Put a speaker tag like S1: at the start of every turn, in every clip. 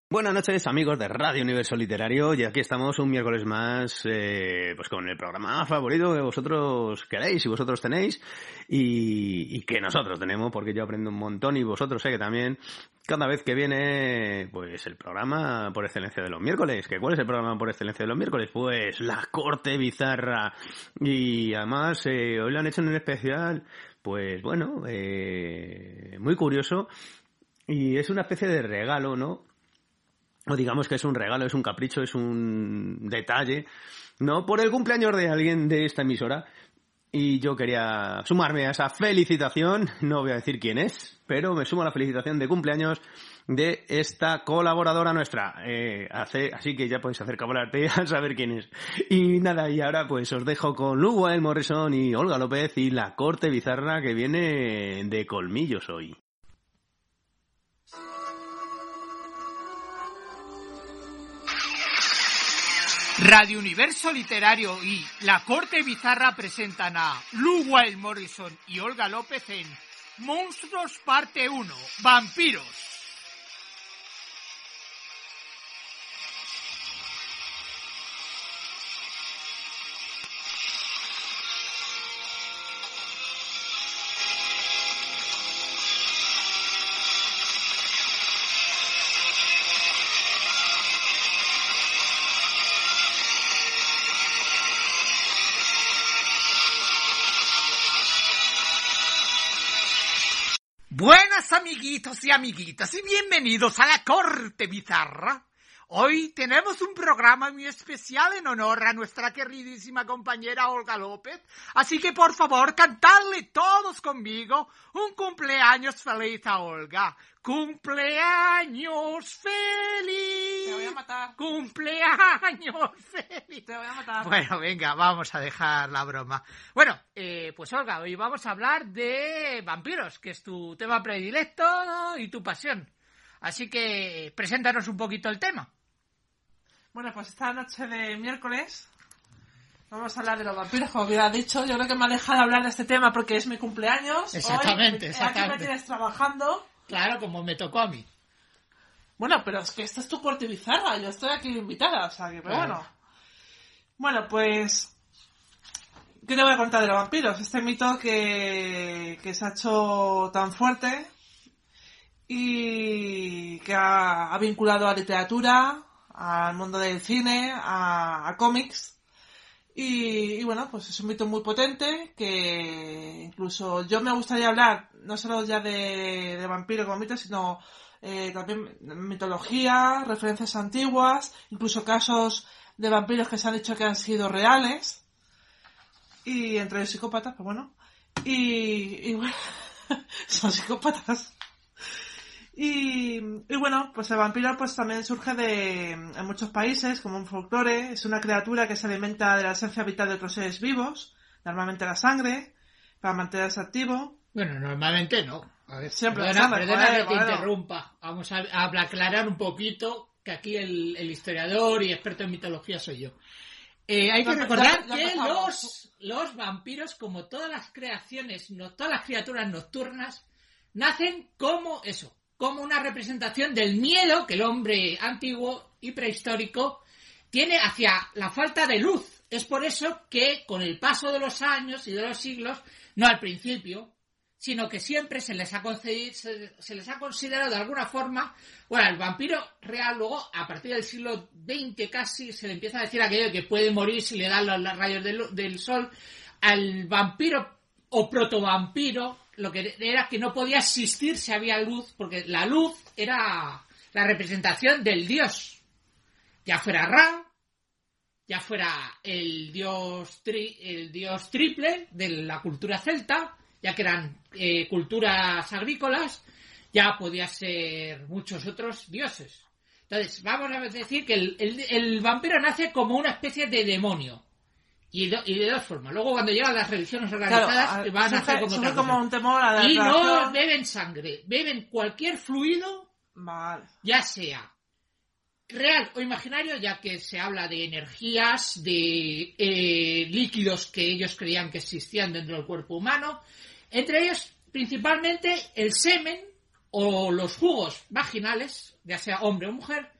S1: Buenas noches, amigos de Radio Universo Literario, y aquí estamos un miércoles más pues con el programa favorito que vosotros queréis y vosotros tenéis y que nosotros tenemos, porque yo aprendo un montón y vosotros sé que también, cada vez que viene pues el programa por excelencia de los miércoles. ¿Cuál es el programa por excelencia de los miércoles? Pues La Corte Bizarra. Y además hoy lo han hecho en un especial, pues bueno, muy curioso, y es una especie de regalo, ¿no? O digamos que es un regalo, es un capricho, es un detalle, ¿no? Por el cumpleaños de alguien de esta emisora. Y yo quería sumarme a esa felicitación, no voy a decir quién es, pero me sumo a la felicitación de cumpleaños de esta colaboradora nuestra. Así que ya podéis acercar a saber quién es. Y nada, y ahora pues os dejo con Luguael Morrison y Olga López y La Corte Bizarra, que viene de colmillos hoy.
S2: Radio Universo Literario y La Corte Bizarra presentan a Luguael Morrison y Olga López en Monstruos Parte 1, Vampiros. Buenas amiguitos y amiguitas y bienvenidos a La Corte Bizarra. Hoy tenemos un programa muy especial en honor a nuestra queridísima compañera Olga López, así que por favor cantadle todos conmigo un cumpleaños feliz a Olga. ¡Cumpleaños feliz!
S3: Te voy a matar.
S2: ¡Cumpleaños feliz!
S3: Te voy a matar.
S2: Bueno, venga, vamos a dejar la broma. Bueno, pues Olga, hoy vamos a hablar de vampiros, que es tu tema predilecto, ¿no? Y tu pasión. Así que preséntanos un poquito el tema.
S3: Bueno, pues esta noche de miércoles vamos a hablar de los vampiros, como hubiera dicho. Yo creo que me ha dejado hablar de este tema porque es mi cumpleaños.
S2: Exactamente,
S3: Hoy,
S2: exactamente.
S3: Aquí me tienes trabajando.
S2: Claro, como me tocó a mí.
S3: Bueno, pero es que esta es tu corte bizarra. Yo estoy aquí invitada, o sea que, pero
S2: Claro.
S3: bueno. Bueno, pues... ¿qué te voy a contar de los vampiros? Este mito que se ha hecho tan fuerte y que ha vinculado a literatura, al mundo del cine, a cómics. Y bueno, pues es un mito muy potente que incluso yo me gustaría hablar no solo ya de vampiros como mito, sino también mitología, referencias antiguas, incluso casos de vampiros que se han dicho que han sido reales, y entre los psicópatas, pues bueno, y bueno, son psicópatas. Y bueno, pues el vampiro pues también surge en muchos países como un folclore. Es una criatura que se alimenta de la esencia vital de otros seres vivos, normalmente la sangre, para mantenerse activo.
S2: Bueno, normalmente no. A ver,
S3: Siempre
S2: perdona que te
S3: bueno.
S2: interrumpa. Vamos a aclarar un poquito que aquí el historiador y experto en mitología soy yo. Hay que recordar que los vampiros, como todas las creaciones, todas las criaturas nocturnas, nacen como eso, como una representación del miedo que el hombre antiguo y prehistórico tiene hacia la falta de luz. Es por eso que con el paso de los años y de los siglos, no al principio, sino que siempre se les ha considerado de alguna forma, bueno, el vampiro real luego, a partir del siglo XX casi, se le empieza a decir aquello de que puede morir si le dan los rayos del sol. Al vampiro o protovampiro, lo que era que no podía existir si había luz, porque la luz era la representación del dios, ya fuera Ra, ya fuera el dios triple de la cultura celta, ya que eran culturas agrícolas, ya podía ser muchos otros dioses. Entonces, vamos a decir que el vampiro nace como una especie de demonio. Y de dos formas. Luego, cuando llegan las religiones organizadas,
S3: claro,
S2: van a hacer
S3: como un temor a la
S2: y
S3: relación.
S2: no beben sangre, beben cualquier fluido,
S3: Vale.
S2: ya sea real o imaginario, ya que se habla de energías, de líquidos que ellos creían que existían dentro del cuerpo humano, entre ellos principalmente el semen o los jugos vaginales, ya sea hombre o mujer,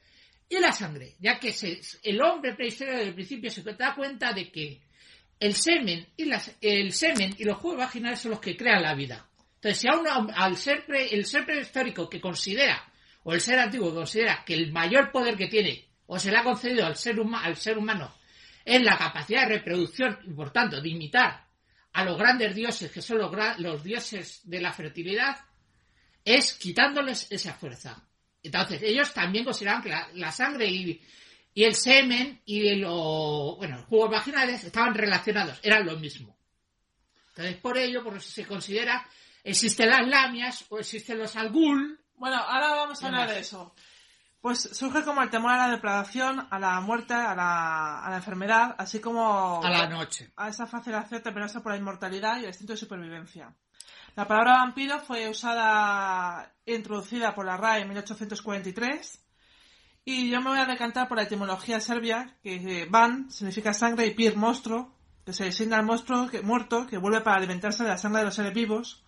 S2: y la sangre, ya que el hombre prehistórico desde el principio se da cuenta de que el semen y los jugos vaginales son los que crean la vida. Entonces, si el ser prehistórico que considera, o el ser antiguo que considera que el mayor poder que tiene, o se le ha concedido al ser humano, es la capacidad de reproducción y, por tanto, de imitar a los grandes dioses, que son los dioses de la fertilidad, es quitándoles esa fuerza. Entonces, ellos también consideraban que la sangre y el semen y los jugos vaginales estaban relacionados, eran lo mismo. Entonces, por ello, por eso se considera, existen las lamias o existen los algul.
S3: Bueno, ahora vamos a hablar de eso. Pues surge como el temor a la depredación, a la muerte, a la enfermedad, así como
S2: a la noche,
S3: a esa fascinación temerosa por la inmortalidad y el instinto de supervivencia. La palabra vampiro fue introducida por la RAE en 1843, y yo me voy a decantar por la etimología serbia, que van significa sangre y pir, monstruo, que se designa al monstruo muerto que vuelve para alimentarse de la sangre de los seres vivos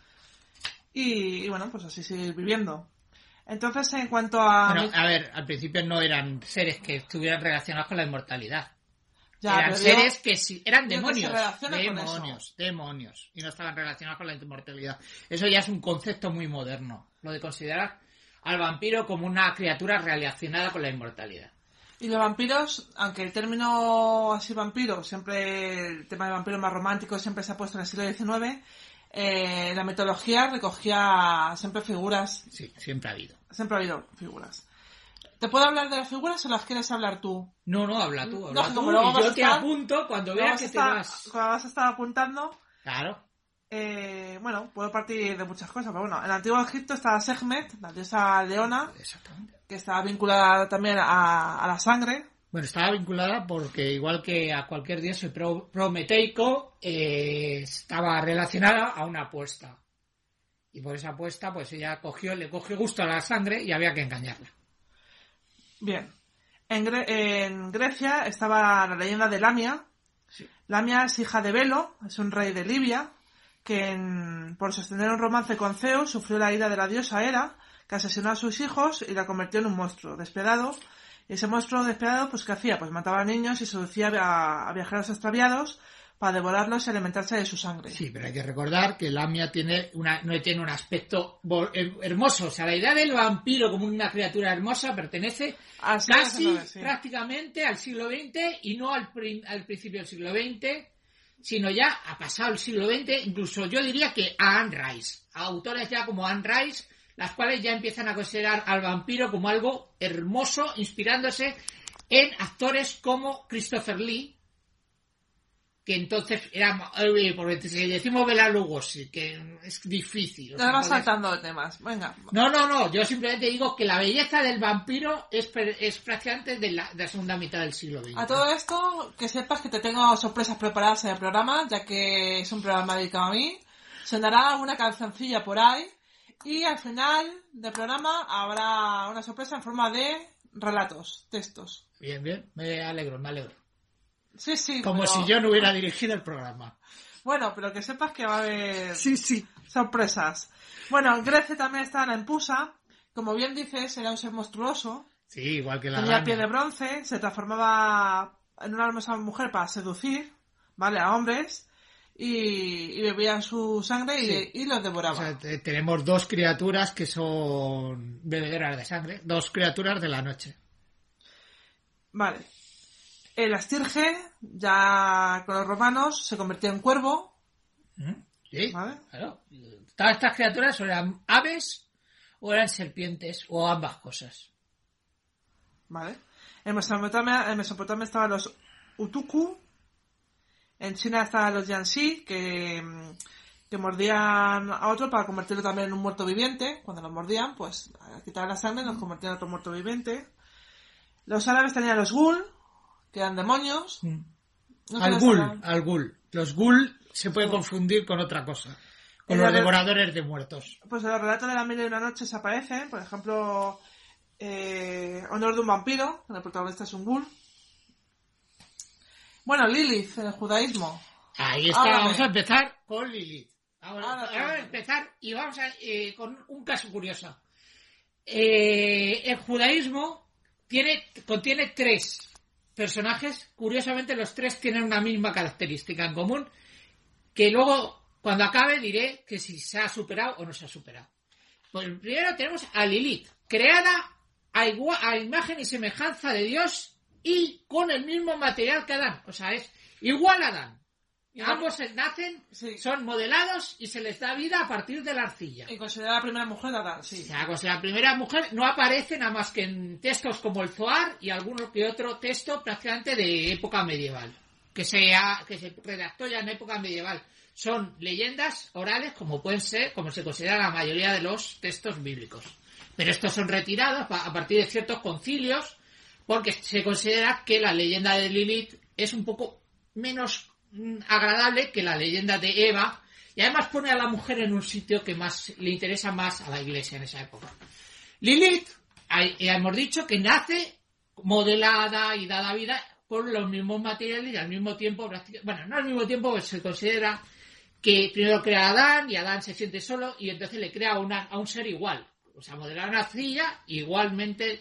S3: y bueno, pues así seguir viviendo. Entonces, en cuanto a...
S2: Bueno, a ver, al principio no eran seres que estuvieran relacionados con la inmortalidad.
S3: Ya,
S2: eran seres que sí, eran demonios. Demonios. Y no estaban relacionados con la inmortalidad. Eso ya es un concepto muy moderno. Lo de considerar al vampiro como una criatura relacionada con la inmortalidad.
S3: Y los vampiros, aunque el término así vampiro, siempre el tema de vampiro más romántico siempre se ha puesto en el siglo XIX, la mitología recogía siempre figuras.
S2: Sí, siempre ha habido.
S3: Siempre ha habido figuras. ¿Te puedo hablar de las figuras o las quieres hablar tú?
S2: No, habla tú.
S3: Y
S2: yo te apunto cuando veas que te vas...
S3: Cuando vas a estar apuntando...
S2: Claro.
S3: Bueno, puedo partir de muchas cosas, pero bueno, en el Antiguo Egipto estaba Sekhmet, la diosa leona, que estaba vinculada también a la sangre.
S2: Bueno, estaba vinculada porque, igual que a cualquier dios prometeico, estaba relacionada a una apuesta. Y por esa apuesta, pues ella le cogió gusto a la sangre y había que engañarla.
S3: Bien. En Grecia estaba la leyenda de Lamia.
S2: Sí.
S3: Lamia es hija de Belo, es un rey de Libia, que por sostener un romance con Zeus sufrió la ira de la diosa Hera, que asesinó a sus hijos y la convirtió en un monstruo despiadado. Y ese monstruo despiadado, pues ¿qué hacía? Pues mataba a niños y seducía a viajeros extraviados para devorarlos y alimentarse de su sangre.
S2: Sí, pero hay que recordar que Lamia no tiene un aspecto hermoso. O sea, la idea del vampiro como una criatura hermosa pertenece prácticamente al siglo XX y no al principio del siglo XX, sino ya ha pasado el siglo XX, incluso yo diría que a Anne Rice, a autores ya como Anne Rice, las cuales ya empiezan a considerar al vampiro como algo hermoso, inspirándose en actores como Christopher Lee, que entonces era, porque si decimos Bela Lugosi, que es difícil.
S3: Ya vas saltando de temas, venga.
S2: No, yo simplemente digo que la belleza del vampiro es prácticamente de la segunda mitad del siglo XX.
S3: A todo esto, que sepas que te tengo sorpresas preparadas en el programa, ya que es un programa dedicado a mí. Sonará una cancioncilla por ahí, y al final del programa habrá una sorpresa en forma de relatos, textos.
S2: Bien, me alegro.
S3: Sí.
S2: Como pero... si yo no hubiera dirigido el programa.
S3: Bueno, pero que sepas que va a haber sorpresas. Bueno, en Grecia también estaba la Empusa. Como bien dices, era un ser monstruoso.
S2: Sí, igual que la
S3: Tenía
S2: rana.
S3: Pie de bronce, se transformaba en una hermosa mujer para seducir, ¿vale? A hombres. Y bebían su sangre y los devoraban.
S2: O sea, tenemos dos criaturas que son bebederas de sangre. Dos criaturas de la noche.
S3: Vale. El Astirge, ya con los romanos, se convertía en cuervo.
S2: Sí,
S3: ¿vale?
S2: Claro. Todas estas criaturas eran aves o eran serpientes o ambas cosas.
S3: Vale. En Mesopotamia estaban los Utuku. En China estaban los Yanxi, que mordían a otro para convertirlo también en un muerto viviente. Cuando lo mordían, pues quitaban la sangre y los convertían en otro muerto viviente. Los árabes tenían los Gul, que eran demonios.
S2: No al ghoul. Los ghoul se puede confundir con otra cosa. Con los devoradores de muertos.
S3: Pues en los relatos de la Mil y una noches aparecen, por ejemplo, Honor de un vampiro, donde el protagonista es un ghoul. Bueno, Lilith, en el judaísmo.
S2: Ahí está, vamos a empezar con Lilith. Ahora vamos a empezar y vamos con un caso curioso. El judaísmo contiene 3 personajes. Curiosamente, los 3 tienen una misma característica en común, que luego, cuando acabe, diré que si se ha superado o no se ha superado. Pues primero tenemos a Lilith, creada a imagen y semejanza de Dios y con el mismo material que Adán. O sea, es igual a Adán. Ambos nacen, son modelados y se les da vida a partir de la arcilla.
S3: Y considerada la primera mujer de Adán, sí.
S2: O sea, considerada la primera mujer, no aparece nada más que en textos como el Zohar y alguno que otro texto prácticamente de época medieval, que se redactó ya en época medieval. Son leyendas orales como se considera la mayoría de los textos bíblicos. Pero estos son retirados a partir de ciertos concilios, porque se considera que la leyenda de Lilith es un poco menos agradable que la leyenda de Eva, y además pone a la mujer en un sitio que más le interesa más a la iglesia en esa época. Lilith, hemos dicho que nace modelada y dada vida por los mismos materiales y al mismo tiempo, bueno, no al mismo tiempo, pues se considera que primero crea a Adán y Adán se siente solo y entonces le crea a un ser igual, o sea, modelar una arcilla igualmente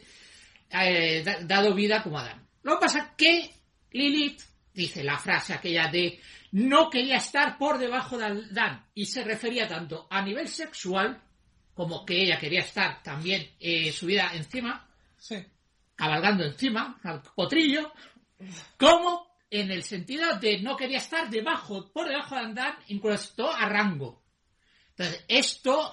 S2: dado vida como Adán. Lo que pasa es que Lilith dice la frase aquella de no quería estar por debajo de Adán, y se refería tanto a nivel sexual como que ella quería estar también subida encima, cabalgando encima al potrillo, como en el sentido de no quería estar por debajo de Adán, incluso a rango. Entonces, esto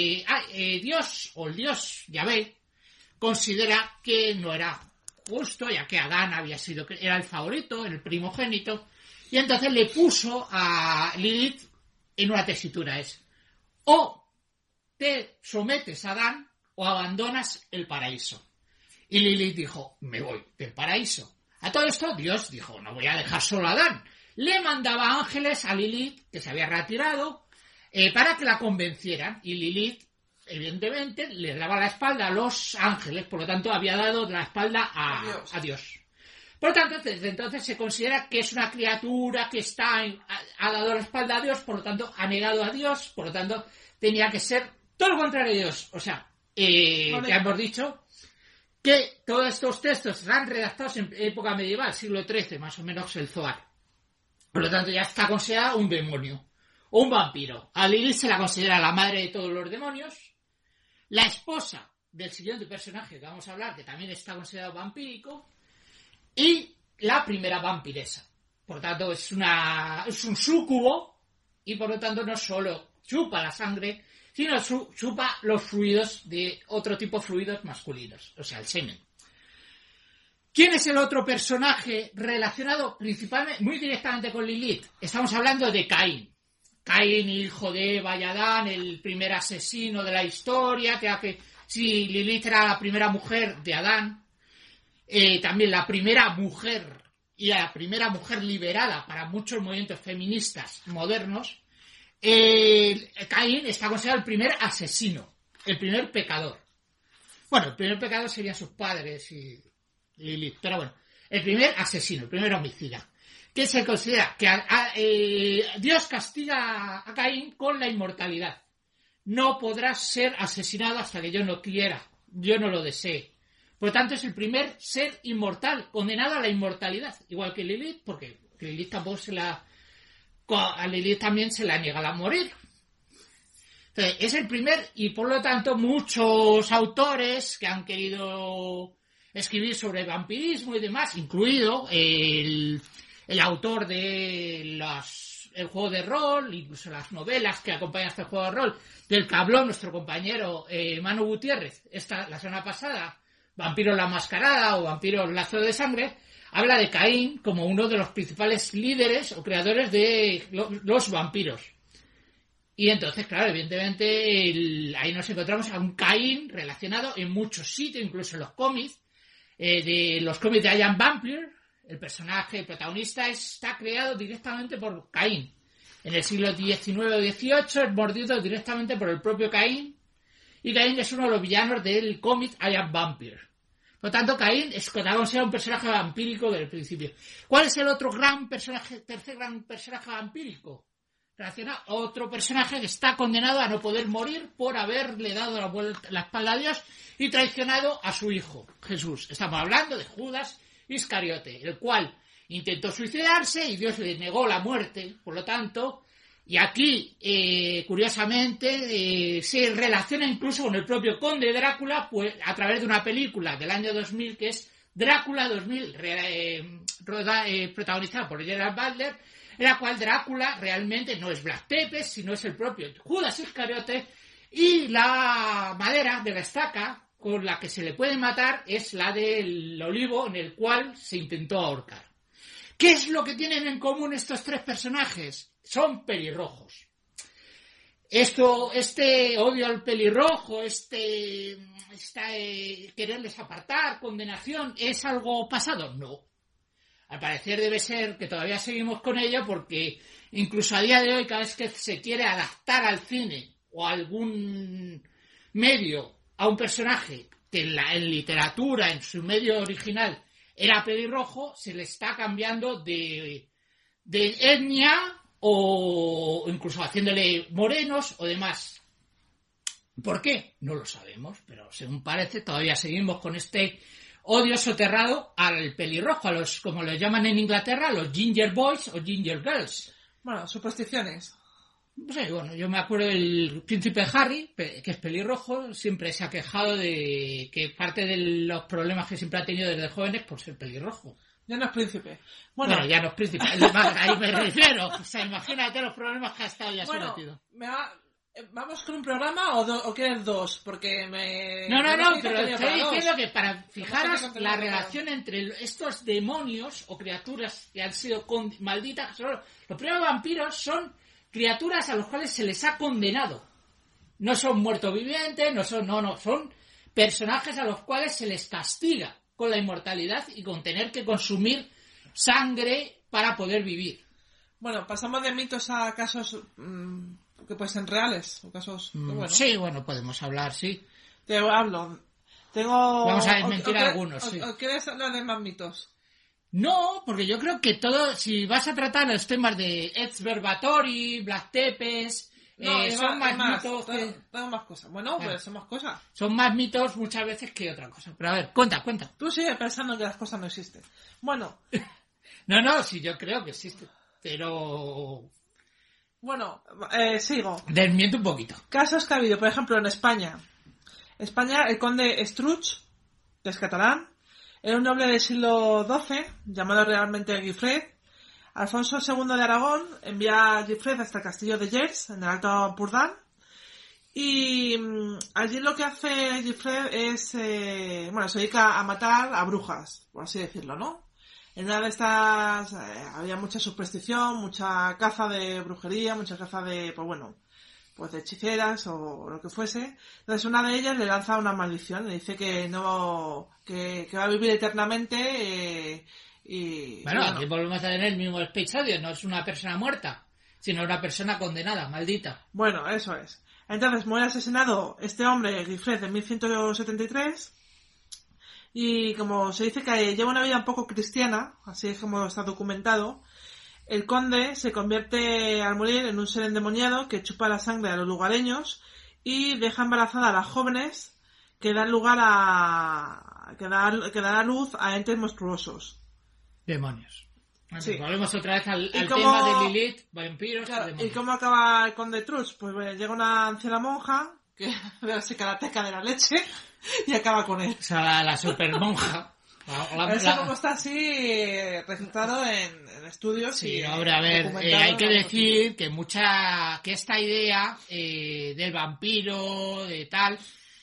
S2: Dios, o el Dios Yahvé, considera que no era justo, ya que Adán era el favorito, el primogénito, y entonces le puso a Lilith en una tesitura, es o te sometes a Adán o abandonas el paraíso. Y Lilith dijo, me voy del paraíso. A todo esto Dios dijo, no voy a dejar solo a Adán. Le mandaba ángeles a Lilith, que se había retirado, para que la convencieran, y Lilith evidentemente le daba la espalda a los ángeles, por lo tanto había dado la espalda a Dios. Por lo tanto, desde entonces se considera que es una criatura que ha dado la espalda a Dios, por lo tanto ha negado a Dios, por lo tanto tenía que ser todo lo contrario de Dios. O sea, ya hemos dicho que todos estos textos están redactados en época medieval, siglo XIII, más o menos el Zohar. Por lo tanto ya está considerado un demonio o un vampiro. A Lilith se la considera la madre de todos los demonios, la esposa del siguiente personaje que vamos a hablar, que también está considerado vampírico, y la primera vampiresa. Por lo tanto, es un súcubo, y por lo tanto no solo chupa la sangre, sino chupa los fluidos de otro tipo de fluidos masculinos, o sea, el semen. ¿Quién es el otro personaje relacionado principalmente, muy directamente con Lilith? Estamos hablando de Caín. Caín, hijo de Eva y Adán, el primer asesino de la historia, que si Lilith era la primera mujer de Adán, también la primera mujer y la primera mujer liberada para muchos movimientos feministas modernos, Caín está considerado el primer asesino, el primer pecador. Bueno, el primer pecador serían sus padres y Lilith, pero bueno, el primer asesino, el primer homicida. Que se considera que Dios castiga a Caín con la inmortalidad. No podrás ser asesinado hasta que yo no quiera, yo no lo desee. Por lo tanto, es el primer ser inmortal, condenado a la inmortalidad. Igual que Lilith, porque Lilith tampoco a Lilith también se la niega a morir. Entonces, es el primer, y por lo tanto, muchos autores que han querido escribir sobre vampirismo y demás, incluido el autor de el juego de rol, incluso las novelas que acompañan a este juego de rol, del que habló nuestro compañero Manu Gutiérrez la semana pasada, Vampiro la Mascarada o Vampiro Lazo de Sangre, habla de Caín como uno de los principales líderes o creadores de los vampiros. Y entonces, claro, evidentemente ahí nos encontramos a un Caín relacionado en muchos sitios, incluso en los cómics, de los cómics de I Am Vampire. El personaje, el protagonista, está creado directamente por Caín. En el siglo XIX o XVIII es mordido directamente por el propio Caín. Y Caín es uno de los villanos del cómic I Am Vampire. Por lo tanto, Caín es considerado un personaje vampírico desde el principio. ¿Cuál es el otro tercer gran personaje vampírico? relaciona otro personaje que está condenado a no poder morir por haberle dado la espalda a Dios y traicionado a su hijo, Jesús. Estamos hablando de Judas Iscariote, el cual intentó suicidarse y Dios le negó la muerte, por lo tanto, y aquí, curiosamente, se relaciona incluso con el propio Conde Drácula, pues a través de una película del año 2000 que es Drácula 2000, protagonizada por Gerard Butler, en la cual Drácula realmente no es Vlad Tepes, sino es el propio Judas Iscariote, y la madera de la estaca con la que se le puede matar es la del olivo en el cual se intentó ahorcar. ¿Qué es lo que tienen en común estos tres personajes? Son pelirrojos. Este odio al pelirrojo, quererles apartar, condenación, ¿es algo pasado? No. Al parecer debe ser que todavía seguimos con ello porque incluso a día de hoy cada vez que se quiere adaptar al cine o a algún medio a un personaje que en literatura, en su medio original, era pelirrojo, se le está cambiando de etnia o incluso haciéndole morenos o demás. ¿Por qué? No lo sabemos, pero según parece todavía seguimos con este odio soterrado al pelirrojo, a los, como lo llaman en Inglaterra, los ginger boys o ginger girls.
S3: Bueno, supersticiones.
S2: Sí, bueno, yo me acuerdo del príncipe Harry, que es pelirrojo, siempre se ha quejado de que parte de los problemas que siempre ha tenido desde joven es por ser pelirrojo.
S3: Ya no es príncipe.
S2: Bueno, ya no es príncipe, ahí me refiero. O sea, imagínate los problemas que ha estado ya sometido.
S3: ¿Vamos con un programa o quieres dos? Porque
S2: No, pero estoy diciendo que para fijaros la relación entre estos demonios o criaturas que han sido malditas, los primeros vampiros son criaturas a los cuales se les ha condenado. No son muertos vivientes, son personajes a los cuales se les castiga con la inmortalidad y con tener que consumir sangre para poder vivir.
S3: Bueno, pasamos de mitos a casos que pueden ser reales, o casos... Bueno.
S2: Sí, bueno, podemos hablar, sí.
S3: Te hablo. Vamos
S2: a desmentir algunos, sí.
S3: ¿O quieres hablar de más mitos?
S2: No, porque yo creo que todo, si vas a tratar los temas de Edsbert Báthory, Vlad Tepes, son más mitos que...
S3: Tengo más cosas. Bueno, pues son más cosas.
S2: Son más mitos muchas veces que otra cosa. Pero a ver, cuenta.
S3: Tú sigues pensando que las cosas no existen. Bueno.
S2: No, sí, yo creo que existen. Pero...
S3: Bueno, sigo.
S2: Desmiento un poquito.
S3: Casos que ha habido, por ejemplo, en España. El conde Estruch, que es catalán, era un noble del siglo XII, llamado realmente Guifred. Alfonso II de Aragón envía a Guifred hasta el castillo de Gers, en el Alto Ampurdán. Y allí lo que hace Guifred es, se dedica a matar a brujas, por así decirlo, ¿no? En una de estas había mucha superstición, mucha caza de brujería, mucha caza de, pues de hechiceras o lo que fuese. Entonces una de ellas le lanza una maldición, le dice que va a vivir eternamente
S2: Bueno, aquí volvemos a tener el mismo episodio, no es una persona muerta, sino una persona condenada, maldita.
S3: Bueno, eso es. Entonces muere asesinado este hombre, Guifred, en 1173, y como se dice que lleva una vida un poco cristiana, así es como está documentado, el conde se convierte al morir en un ser endemoniado que chupa la sangre a los lugareños y deja embarazada a las jóvenes que dan lugar que da luz a entes monstruosos.
S2: Demonios.
S3: Sí.
S2: Volvemos otra vez al tema de Lilith, vampiros,
S3: claro, ¿y cómo acaba el conde Truch? Pues llega una anciana monja que se karateca de la leche y acaba con él.
S2: O sea, la super monja.
S3: Eso como está así registrado en estudios.
S2: Sí, ahora a ver, hay que decir que esta idea del vampiro, de tal,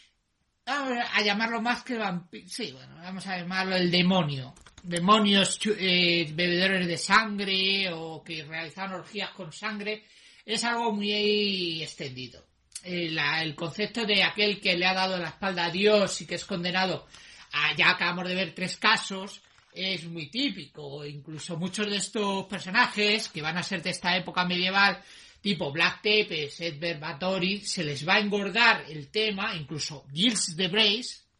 S2: a llamarlo más que vampiro, sí, bueno, vamos a llamarlo el demonio. Demonios bebedores de sangre o que realizan orgías con sangre, es algo muy extendido. El concepto de aquel que le ha dado la espalda a Dios y que es condenado, ya acabamos de ver 3 casos, es muy típico. Incluso muchos de estos personajes que van a ser de esta época medieval, tipo Vlad Tepes, Edsbert Báthory, se les va a engordar el tema, incluso Gilles de Breiz,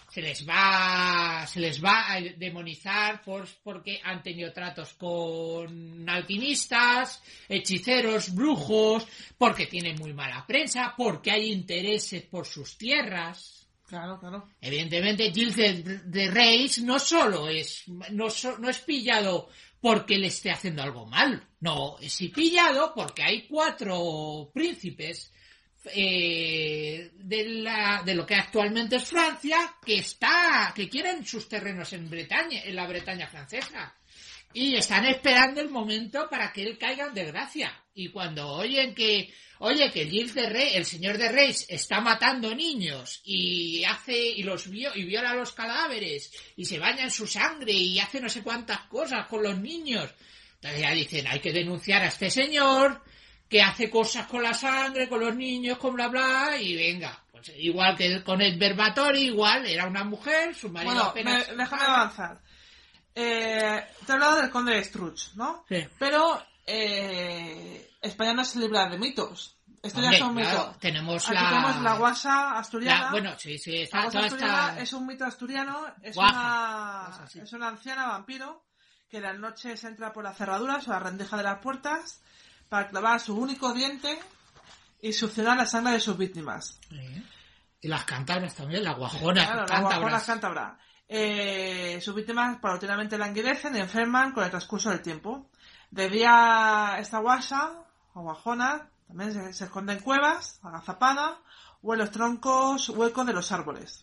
S2: se les va a demonizar porque han tenido tratos con alquimistas, hechiceros, brujos, porque tienen muy mala prensa, porque hay intereses por sus tierras.
S3: Claro, claro.
S2: Evidentemente, Gilles de Reyes no es pillado porque le esté haciendo algo mal. No, es pillado porque hay 4 príncipes de lo que actualmente es Francia que quieren sus terrenos en la Bretaña francesa. Y están esperando el momento para que él caiga en desgracia. Y cuando oyen que Gilles de Reyes, el señor de Reyes, está matando niños y viola los cadáveres y se baña en su sangre y hace no sé cuántas cosas con los niños, entonces ya dicen, hay que denunciar a este señor que hace cosas con la sangre, con los niños, con bla bla, y venga. Pues igual que con el Verbatori, igual, era una mujer, su marido
S3: bueno,
S2: apenas...
S3: déjame avanzar. Te he hablado del conde de Struch, ¿no?
S2: Sí.
S3: Pero España no se libra de mitos. Esto ya son mitos.
S2: Tenemos
S3: tenemos la guasa asturiana.
S2: Bueno, sí,
S3: la guasa asturiana es un mito asturiano. Es una anciana vampiro que de noche se entra por las cerraduras o la rendija de las puertas para clavar su único diente y succionar la sangre de sus víctimas.
S2: Sí. Y las cántabras también, las guajonas.
S3: Claro, las guajonas cántabras. Sus víctimas paulatinamente languidecen y enferman con el transcurso del tiempo. De día esta guasa o guajona también se esconde en cuevas, agazapada o en los troncos huecos de los árboles.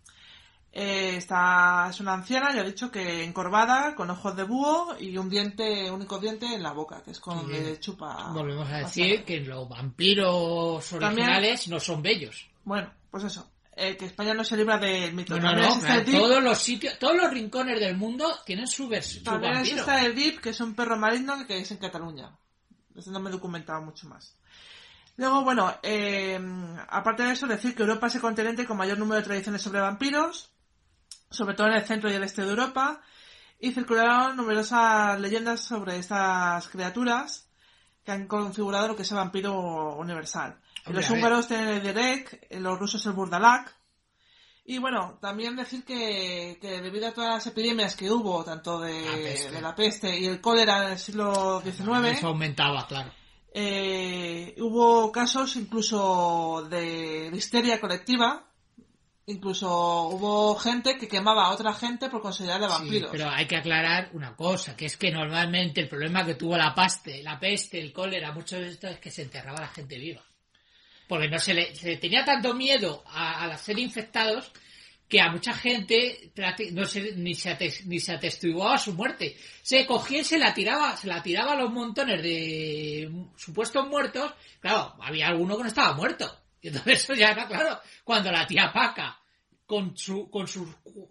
S3: Esta es una anciana, ya he dicho, que encorvada, con ojos de búho y un único diente en la boca, que es con donde chupa.
S2: Volvemos a decir que los vampiros originales también, no son bellos.
S3: Bueno, pues eso. Que España no se libra del mito.
S2: No, claro, todos los sitios, todos los rincones del mundo tienen su versión.
S3: También existe el Dip, que es un perro maligno que es en Cataluña. Eso no me he documentado mucho más. Luego, bueno, aparte de eso, decir que Europa es el continente con mayor número de tradiciones sobre vampiros, sobre todo en el centro y el este de Europa, y circularon numerosas leyendas sobre estas criaturas que han configurado lo que es el vampiro universal. Los húngaros tienen el Derek, los rusos el Burdalak. Y bueno, también decir que debido a todas las epidemias que hubo, tanto de la peste y el cólera en el siglo XIX...
S2: Eso aumentaba, claro.
S3: Hubo casos incluso de histeria colectiva. Incluso hubo gente que quemaba a otra gente por considerarle vampiros.
S2: Sí, pero hay que aclarar una cosa, que es que normalmente el problema que tuvo la peste, el cólera, mucho de esto es que se enterraba a la gente viva. Porque no se le tenía tanto miedo a ser infectados que a mucha gente ni se atestiguaba su muerte. Se cogía y se la tiraba a los montones de supuestos muertos. Claro, había alguno que no estaba muerto. Y entonces eso ya era claro. Cuando la tía Paca, con sus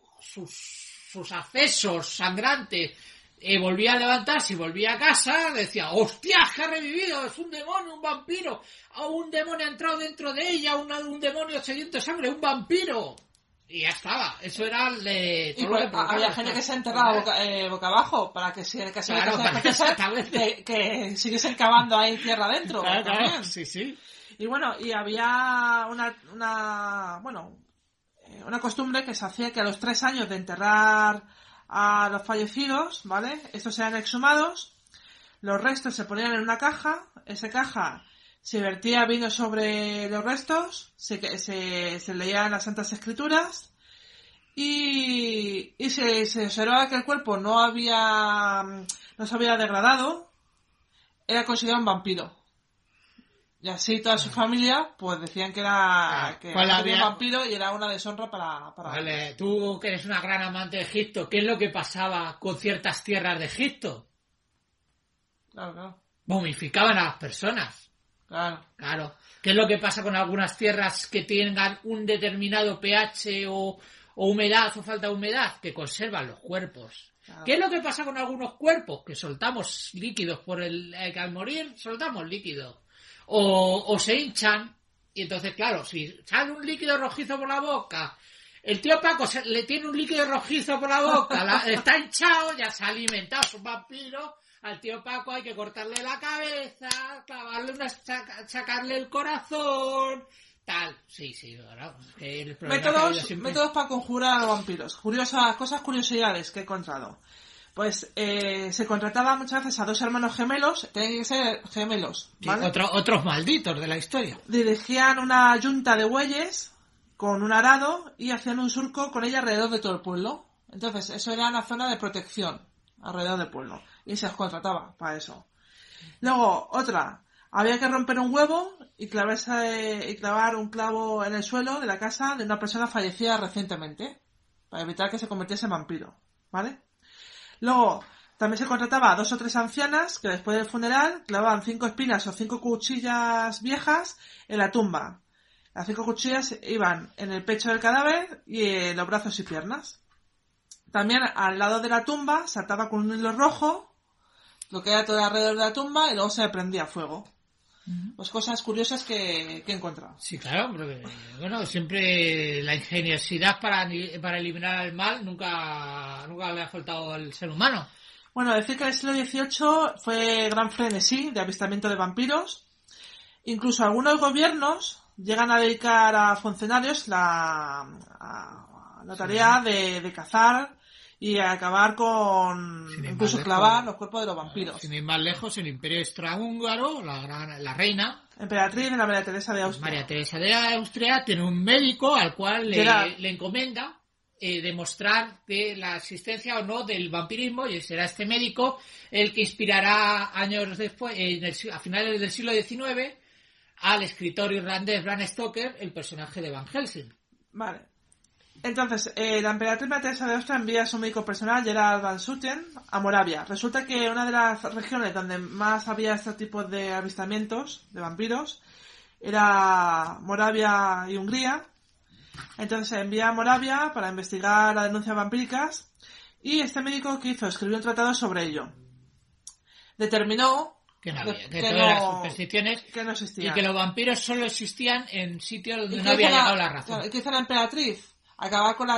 S2: accesos sangrantes, volvía a levantarse y volvía a casa, decía, ¡hostia, que ha revivido! ¡Es un demonio, un vampiro! ¡Un demonio ha entrado dentro de ella! ¡Un demonio sediento de sangre! ¡Un vampiro! Y ya estaba. Eso era el de...
S3: Y pues, había gente que se enterraba boca abajo para que si en el caso que siguiesen cavando ahí tierra adentro.
S2: Claro, sí.
S3: Y bueno, y había una costumbre que se hacía que a los 3 años de enterrar a los fallecidos, ¿vale? Estos eran exhumados, los restos se ponían en una caja, esa caja se vertía vino sobre los restos, se leían las Santas Escrituras y se observaba que el cuerpo no se había degradado, era considerado un vampiro. Y así toda su familia, pues decían que era un vampiro y era una deshonra para...
S2: Vale, tú que eres una gran amante de Egipto, ¿qué es lo que pasaba con ciertas tierras de Egipto?
S3: Claro.
S2: Momificaban a las personas. Claro. ¿Qué es lo que pasa con algunas tierras que tengan un determinado pH o humedad o falta de humedad? Que conservan los cuerpos. Claro. ¿Qué es lo que pasa con algunos cuerpos? Que soltamos líquidos que al morir soltamos líquidos. O se hinchan, y entonces, claro, si sale un líquido rojizo por la boca, el tío Paco le tiene un líquido rojizo por la boca, está hinchado, ya se ha alimentado, es un vampiro, al tío Paco hay que cortarle la cabeza, clavarle sacarle el corazón, tal. Sí, claro.
S3: Métodos para conjurar a los vampiros. Curiosidades que he encontrado. Pues se contrataba muchas veces a 2 hermanos gemelos, tienen que ser gemelos, ¿vale?
S2: Sí, otros malditos de la historia.
S3: Dirigían una yunta de bueyes con un arado y hacían un surco con ella alrededor de todo el pueblo. Entonces, eso era una zona de protección alrededor del pueblo. Y se os contrataba para eso. Luego, otra. Había que romper un huevo y clavar un clavo en el suelo de la casa de una persona fallecida recientemente. Para evitar que se convirtiese en vampiro. ¿Vale? Luego, también se contrataba a 2 o 3 ancianas que después del funeral clavaban 5 espinas o 5 cuchillas viejas en la tumba. Las 5 cuchillas iban en el pecho del cadáver y en los brazos y piernas. También al lado de la tumba se ataba con un hilo rojo, lo que era todo alrededor de la tumba, y luego se prendía fuego. Pues cosas curiosas que he encontrado.
S2: Sí, claro, porque bueno, siempre la ingeniosidad para eliminar el mal nunca le ha faltado al ser humano.
S3: Bueno, decir que el siglo XVIII fue gran frenesí de avistamiento de vampiros. Incluso algunos gobiernos llegan a dedicar a funcionarios la tarea de cazar y acabar con incluso clavar los cuerpos de los vampiros.
S2: Sin ir más lejos, el Imperio Austrohúngaro, la reina
S3: emperatriz de la María Teresa de Austria.
S2: María Teresa de Austria tiene un médico al cual le encomienda demostrar que la existencia o no del vampirismo, y será este médico el que inspirará años después, a finales del siglo XIX, al escritor irlandés Bram Stoker el personaje de Van Helsing.
S3: Vale. Entonces, la emperatriz María Teresa de Austria envía a su médico personal, Gerald van Sutten, a Moravia. Resulta que una de las regiones donde más había este tipo de avistamientos de vampiros era Moravia y Hungría. Entonces se envía a Moravia para investigar las denuncias vampíricas, y este médico, ¿qué hizo? Escribió un tratado sobre ello. Determinó
S2: que todas las supersticiones
S3: que no existían,
S2: y que los vampiros solo existían en sitios donde no había llegado la razón.
S3: ¿Qué hizo la emperatriz? Acabar con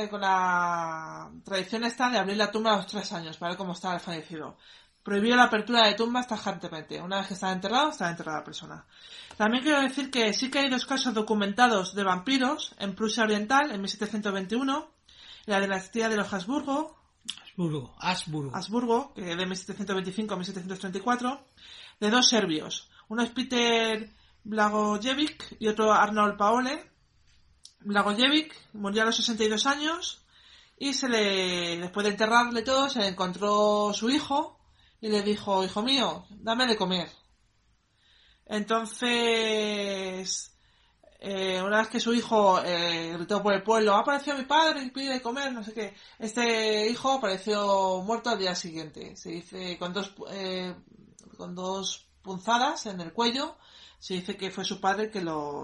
S3: la tradición esta de abrir la tumba a los 3 años para ver cómo estaba el fallecido. Prohibió la apertura de tumbas tajantemente. Una vez que estaba enterrada la persona. También quiero decir que sí que hay 2 casos documentados de vampiros en Prusia Oriental en 1721, en la dinastía de los Habsburgo, que de 1725 a 1734, de 2 serbios. Uno es Peter Blagojevic y otro Arnold Paole. Blagojevic murió a los 62 años y después de enterrarle todo, se le encontró su hijo y le dijo: hijo mío, dame de comer. Entonces, una vez que su hijo gritó por el pueblo: ha aparecido mi padre y pide de comer, no sé qué, este hijo apareció muerto al día siguiente. Se dice con dos punzadas en el cuello. Se dice que fue su padre que lo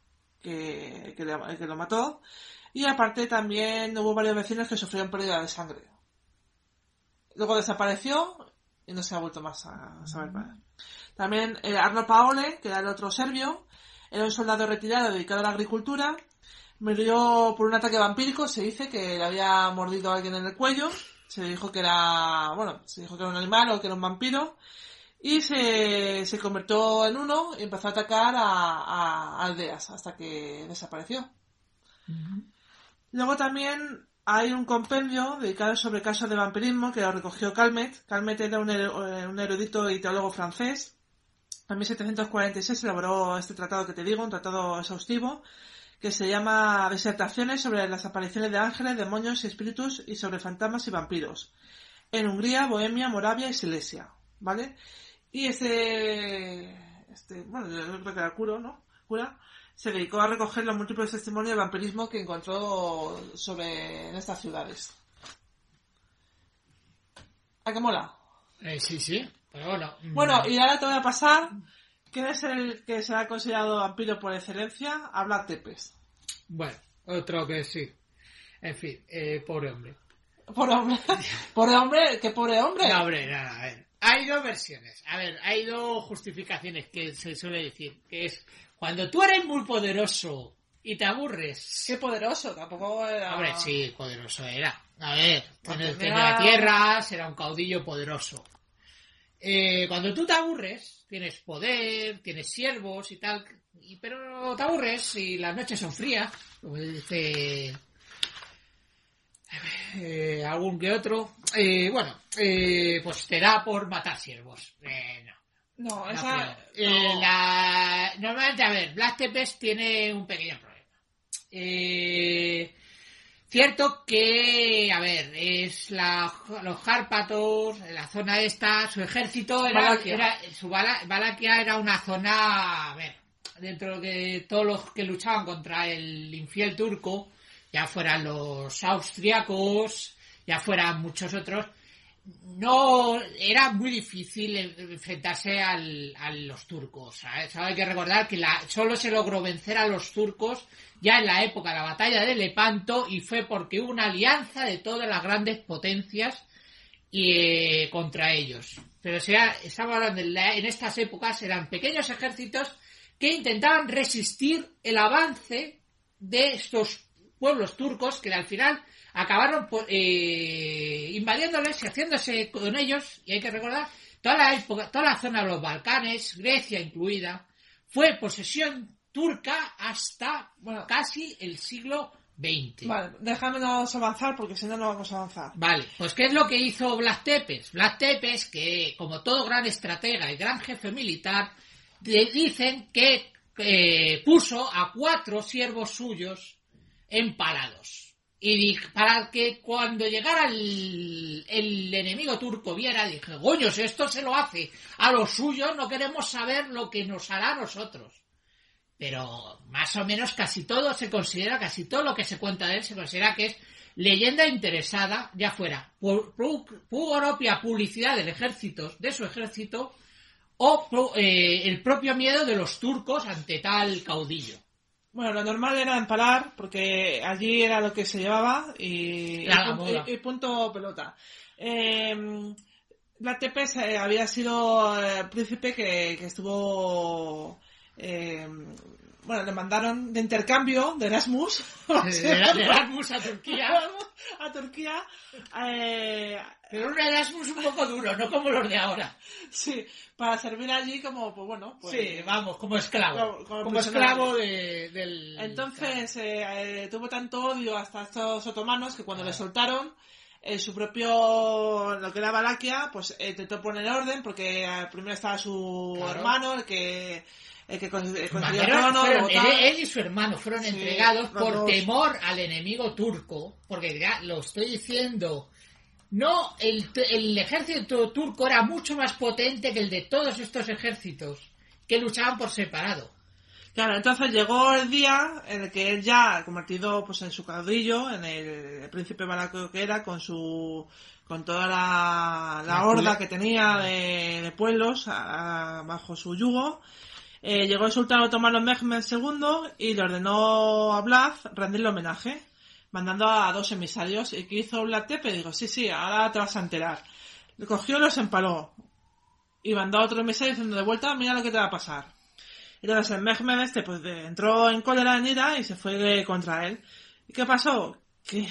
S3: mató. Y aparte también hubo varios vecinos que sufrieron pérdida de sangre. Luego desapareció y no se ha vuelto más a saber nada. También Arnold Paole, que era el otro serbio, era un soldado retirado dedicado a la agricultura. Murió por un ataque vampírico. Se dice que le había mordido a alguien en el cuello. Se dijo que era un animal o que era un vampiro. Y se convirtió en uno y empezó a atacar a aldeas hasta que desapareció. Uh-huh. Luego también hay un compendio dedicado sobre casos de vampirismo que lo recogió Calmet. Calmet era un erudito y teólogo francés. En 1746 elaboró este tratado que te digo, un tratado exhaustivo, que se llama Disertaciones sobre las apariciones de ángeles, demonios y espíritus y sobre fantasmas y vampiros, en Hungría, Bohemia, Moravia y Silesia, ¿vale? Y bueno, yo creo que era cura, se dedicó a recoger los múltiples testimonios de vampirismo que encontró en estas ciudades. ¿A qué mola?
S2: Sí, pero bueno.
S3: Bueno, y ahora te voy a pasar. ¿Quién es el que se ha considerado vampiro por excelencia? Habla Tepes.
S2: Bueno, otro que sí. En fin, pobre hombre.
S3: ¿Pobre hombre? ¿Pobre hombre? ¿Qué pobre hombre?
S2: No, hombre, nada, a ver. Hay 2 versiones. A ver, hay 2 justificaciones que se suele decir. Que es, cuando tú eres muy poderoso y te aburres...
S3: ¿Qué poderoso? Tampoco era...
S2: Hombre, sí, poderoso era. A ver, tenía tierras, era un caudillo poderoso. Cuando tú te aburres, tienes poder, tienes siervos y tal, pero te aburres y las noches son frías, como dice algún que otro. Pues te da por matar siervos.
S3: No, esa...
S2: Normalmente, a ver, Black Tempest tiene un pequeño problema. Cierto que, a ver, es los Hárpatos, la zona esta, su ejército Valaquia era una zona, a ver, dentro de todos los que luchaban contra el infiel turco, ya fueran los austriacos, ya fueran muchos otros, no era muy difícil enfrentarse a los turcos, ¿sabes? Hay que recordar que solo se logró vencer a los turcos ya en la época de la batalla de Lepanto, y fue porque hubo una alianza de todas las grandes potencias contra ellos. Pero estamos hablando en estas épocas, eran pequeños ejércitos que intentaban resistir el avance de estos pueblos turcos, que al final acabaron invadiéndoles y haciéndose con ellos. Y hay que recordar, toda la zona de los Balcanes, Grecia incluida, fue posesión turca hasta casi el siglo XX.
S3: Vale, déjamenos avanzar porque si no, no vamos a avanzar.
S2: Vale, pues ¿qué es lo que hizo Black Tempest? Black Tempest, que como todo gran estratega y gran jefe militar, le dicen que puso a 4 siervos suyos empalados. Y para que cuando llegara el enemigo turco viera, dije, coños, esto se lo hace a los suyos, no queremos saber lo que nos hará a nosotros. Pero más o menos casi todo lo que se cuenta de él se considera que es leyenda interesada, ya fuera por propia publicidad de su ejército, o el propio miedo de los turcos ante tal caudillo.
S3: Bueno, lo normal era empalar, porque allí era lo que se llevaba y punto pelota. Black Tempest había sido príncipe que estuvo... le mandaron de intercambio de Erasmus.
S2: De Erasmus a Turquía.
S3: A Turquía.
S2: Pero un Erasmus un poco duro, no como los de ahora.
S3: Sí, para servir allí como,
S2: sí, vamos, como esclavo. Como esclavo del...
S3: Entonces, tuvo tanto odio hasta estos otomanos que cuando le soltaron, su propio, lo que era Valaquia, pues intentó poner orden, porque primero estaba su hermano, el que consiguió el trono.
S2: Él y su hermano fueron entregados por temor al enemigo turco, porque ya lo estoy diciendo, no, el ejército turco era mucho más potente que el de todos estos ejércitos que luchaban por separado.
S3: Claro, entonces llegó el día en el que él ya, convertido pues en su caudillo, en el príncipe valaco que era, con toda la horda que tenía de pueblos bajo su yugo, llegó el sultán otomano Mehmed II y le ordenó a Vlad rendirle homenaje, mandando a 2 emisarios. ¿Y qué hizo Black Tempest? Digo, sí, ahora te vas a enterar. Le cogió y los empaló. Y mandó a otro emisario diciendo, de vuelta, mira lo que te va a pasar. Y entonces el Mehmed pues entró en cólera, en ira, y se fue contra él. ¿Y qué pasó?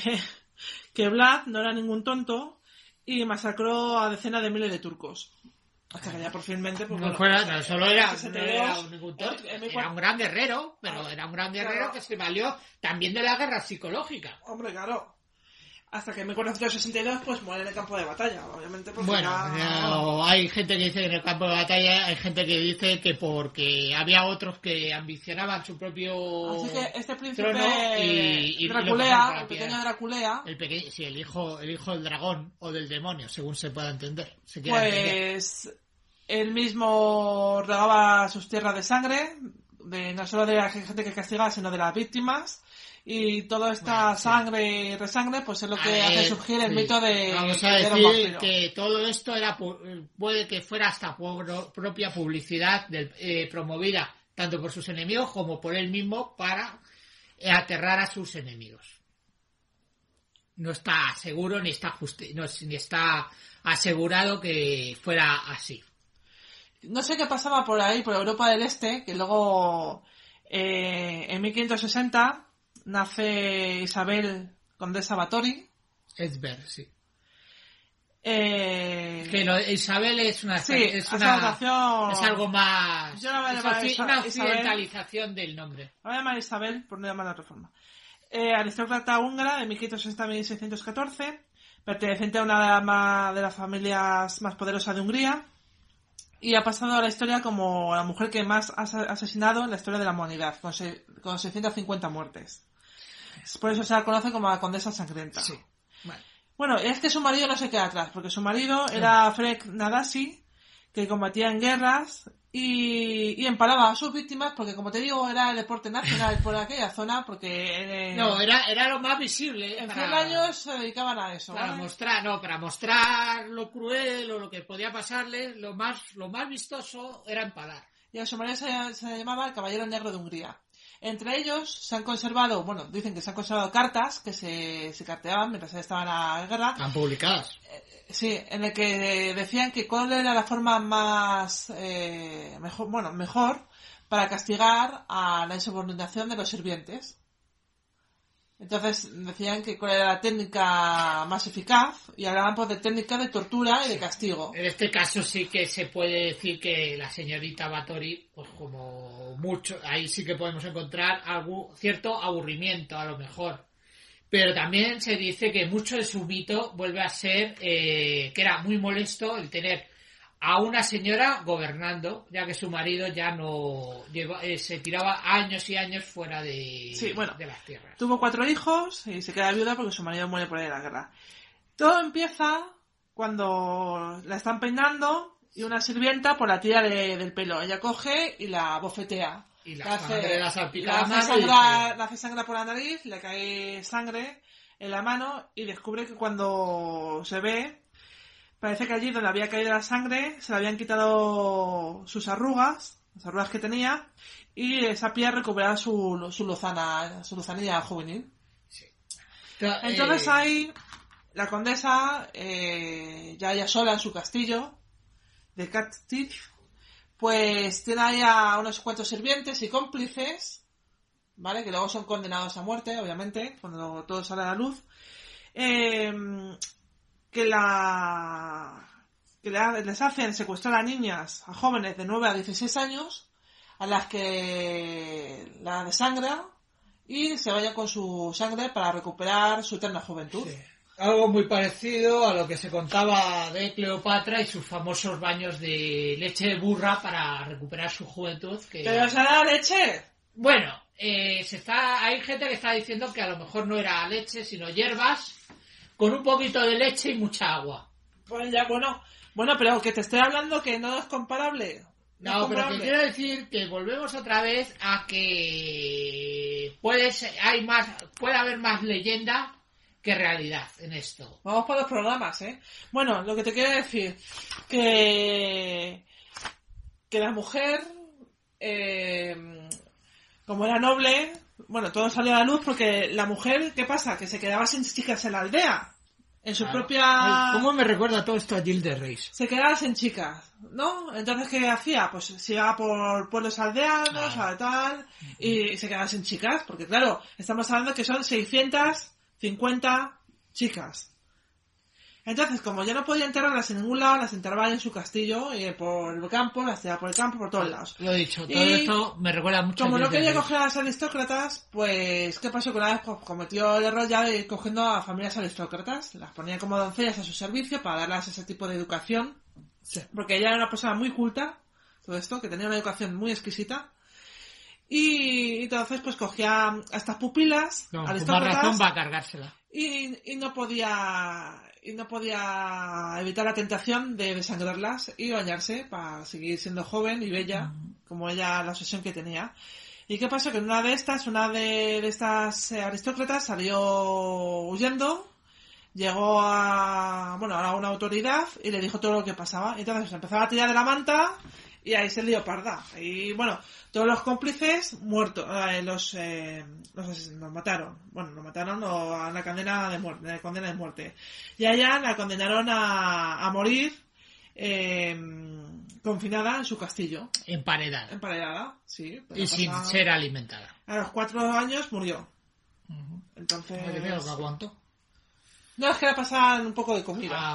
S3: Que Vlad no era ningún tonto y masacró a decenas de miles de turcos. Hasta que ya por finalmente... Pues,
S2: no solo era ningún tonto, era un gran guerrero, pero era un gran guerrero que se valió también de la guerra psicológica.
S3: Hombre, claro. Hasta que en 1462 pues muere en el campo de batalla, obviamente.
S2: Hay gente que dice que en el campo de batalla, hay gente que dice que porque había otros que ambicionaban su propio
S3: así que este príncipe
S2: trono y
S3: Draculea, el pequeño Draculea,
S2: el hijo del dragón o del demonio, según se pueda entender.
S3: Él mismo regaba sus tierras de sangre, no solo de la gente que castigaba, sino de las víctimas. Y toda esta sangre y resangre, pues es lo que hace surgir el mito de...
S2: Vamos a decir que todo esto puede que fuera hasta propia publicidad promovida tanto por sus enemigos como por él mismo para aterrar a sus enemigos. No está seguro ni está asegurado que fuera así.
S3: No sé qué pasaba por ahí, por Europa del Este, que luego en 1560... nace Isabel Condesa Báthory.
S2: Es ver, sí. Que Isabel es una...
S3: Sí,
S2: es algo más...
S3: Yo la voy a llamar
S2: una occidentalización del nombre.
S3: La voy a llamar Isabel, por no llamarla de otra forma. Aristócrata húngara de 1560 a 1614, perteneciente a una de las familias más poderosas de Hungría, y ha pasado a la historia como la mujer que más ha asesinado en la historia de la humanidad, con 650 muertes. Por eso se la conoce como la Condesa Sangrienta.
S2: Sí. Vale.
S3: Bueno, es que su marido no se queda atrás, porque su marido era Frek Nadasi, que combatía en guerras y empalaba a sus víctimas, porque como te digo, era el deporte nacional por aquella zona, porque...
S2: No, era lo más visible.
S3: En 100 años se dedicaban a eso.
S2: Para mostrar lo cruel o lo que podía pasarle, lo más vistoso era empalar.
S3: Y a su marido se llamaba el Caballero Negro de Hungría. Entre ellos se han conservado, dicen que se han conservado cartas que se carteaban mientras estaban en la guerra.
S2: Están publicadas.
S3: Sí, en el que decían que cuál era la forma más mejor para castigar a la insubordinación de los sirvientes. Entonces decían que cuál era la técnica más eficaz y hablaban pues de técnicas de tortura y de castigo.
S2: En este caso sí que se puede decir que la señorita Báthory, pues como mucho, ahí sí que podemos encontrar cierto aburrimiento a lo mejor. Pero también se dice que mucho de su mito vuelve a ser que era muy molesto el tener a una señora gobernando, ya que su marido ya no se tiraba años y años fuera de las tierras.
S3: Tuvo 4 hijos y se queda viuda porque su marido muere por ahí en la guerra. Todo empieza cuando la están peinando y una sirvienta por la tira del pelo. Ella coge y la bofetea.
S2: Y la salpica
S3: la hace sangrar por la nariz, le cae sangre en la mano y descubre que cuando se ve, parece que allí donde había caído la sangre se le habían quitado sus arrugas, las arrugas que tenía, y esa piel recuperaba su lozanía juvenil. Sí. Entonces ahí la condesa, ya sola en su castillo de Katich, pues tiene ahí a unos cuantos sirvientes y cómplices, ¿vale? Que luego son condenados a muerte, obviamente, cuando todo sale a la luz. Que les hacen secuestrar a niñas, a jóvenes de 9 a 16 años, a las que la desangran y se vayan con su sangre para recuperar su eterna juventud.
S2: Sí. Algo muy parecido a lo que se contaba de Cleopatra y sus famosos baños de leche de burra para recuperar su juventud.
S3: ¿Pero se da leche?
S2: Bueno, hay gente que está diciendo que a lo mejor no era leche, sino hierbas, con un poquito de leche y mucha agua.
S3: Pues ya, bueno, pero que te estoy hablando que no es comparable.
S2: No, pero te quiero decir que volvemos otra vez a que puede haber más leyenda que realidad en esto.
S3: Vamos por los programas, ¿eh? Bueno, lo que te quiero decir, que la mujer, como era noble, todo salió a la luz porque la mujer, ¿qué pasa? Que se quedaba sin chicas en la aldea. En su propia...
S2: ¿Cómo me recuerda todo esto a Gilles de Reyes?
S3: Se quedaba sin chicas, ¿no? Entonces, ¿qué hacía? Pues se iba por pueblos aldeanos, y se quedaba sin chicas, porque claro, estamos hablando que son 650 chicas. Entonces, como ya no podía enterrarlas en ningún lado, las enterraba en su castillo, por el campo, las tiraba por el campo, por todos lados.
S2: Lo he dicho, todo esto me recuerda mucho
S3: como no quería coger a las aristócratas, pues, ¿qué pasó? Que una vez cometió el error ya de ir cogiendo a familias aristócratas, las ponía como doncellas a su servicio para darles ese tipo de educación. Sí. Porque ella era una persona muy culta, todo esto, que tenía una educación muy exquisita. Y entonces pues cogía a estas pupilas
S2: aristócratas, con más razón va a cargársela.
S3: Y no podía evitar la tentación de desangrarlas y bañarse para seguir siendo joven y bella, como ella, la obsesión que tenía. ¿Y qué pasó? Que una de estas aristócratas salió huyendo, llegó a una autoridad y le dijo todo lo que pasaba. Entonces empezaba a tirar de la manta y ahí se lió parda. Y todos los cómplices muertos, los mataron. Bueno, lo mataron a una condena de muerte. Y a ella la condenaron a morir confinada en su castillo. Emparedada, sí.
S2: Y sin ser alimentada.
S3: A los 4 años murió. Entonces...
S2: ¿Lo que aguantó?
S3: No, es que le pasaban un poco de comida.
S2: Ah, vale.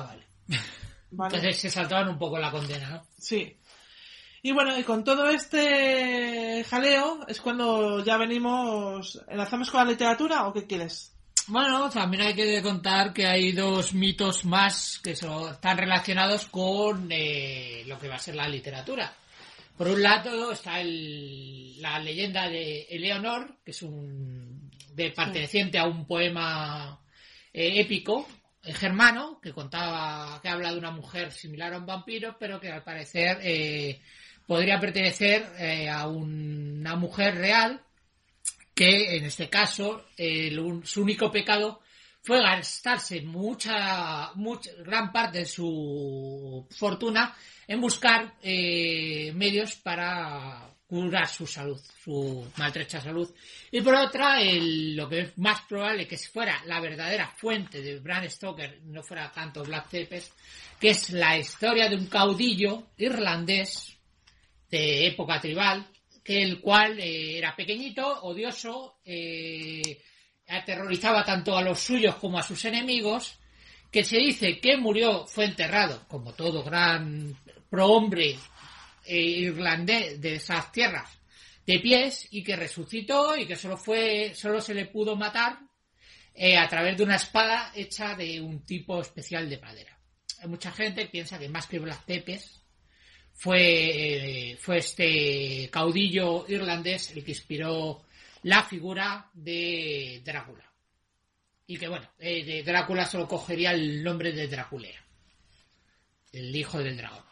S3: ¿Vale?
S2: Entonces se saltaban un poco la condena, ¿no?
S3: Sí. Y bueno, y con todo este jaleo es cuando ya venimos... ¿Enlazamos con la literatura o qué quieres?
S2: Bueno, también hay que contar que hay 2 mitos más que están relacionados con lo que va a ser la literatura. Por un lado está la leyenda de Eleonor, que es perteneciente a un poema épico germano que habla de una mujer similar a un vampiro, pero que al parecer podría pertenecer a una mujer real, que en este caso su único pecado fue gastarse gran parte de su fortuna en buscar medios para curar su salud, su maltrecha salud. Y por otra, lo que es más probable que fuera la verdadera fuente de Bram Stoker, no fuera tanto Black Tempest, que es la historia de un caudillo irlandés de época tribal, el cual era pequeñito, odioso, aterrorizaba tanto a los suyos como a sus enemigos, que se dice que fue enterrado, como todo gran prohombre irlandés de esas tierras, de pies, y que resucitó y que solo se le pudo matar a través de una espada hecha de un tipo especial de madera. Hay mucha gente que piensa que más que Black Tempest fue este caudillo irlandés el que inspiró la figura de Drácula. Y que bueno, de Drácula solo cogería el nombre de Draculea, el hijo del dragón.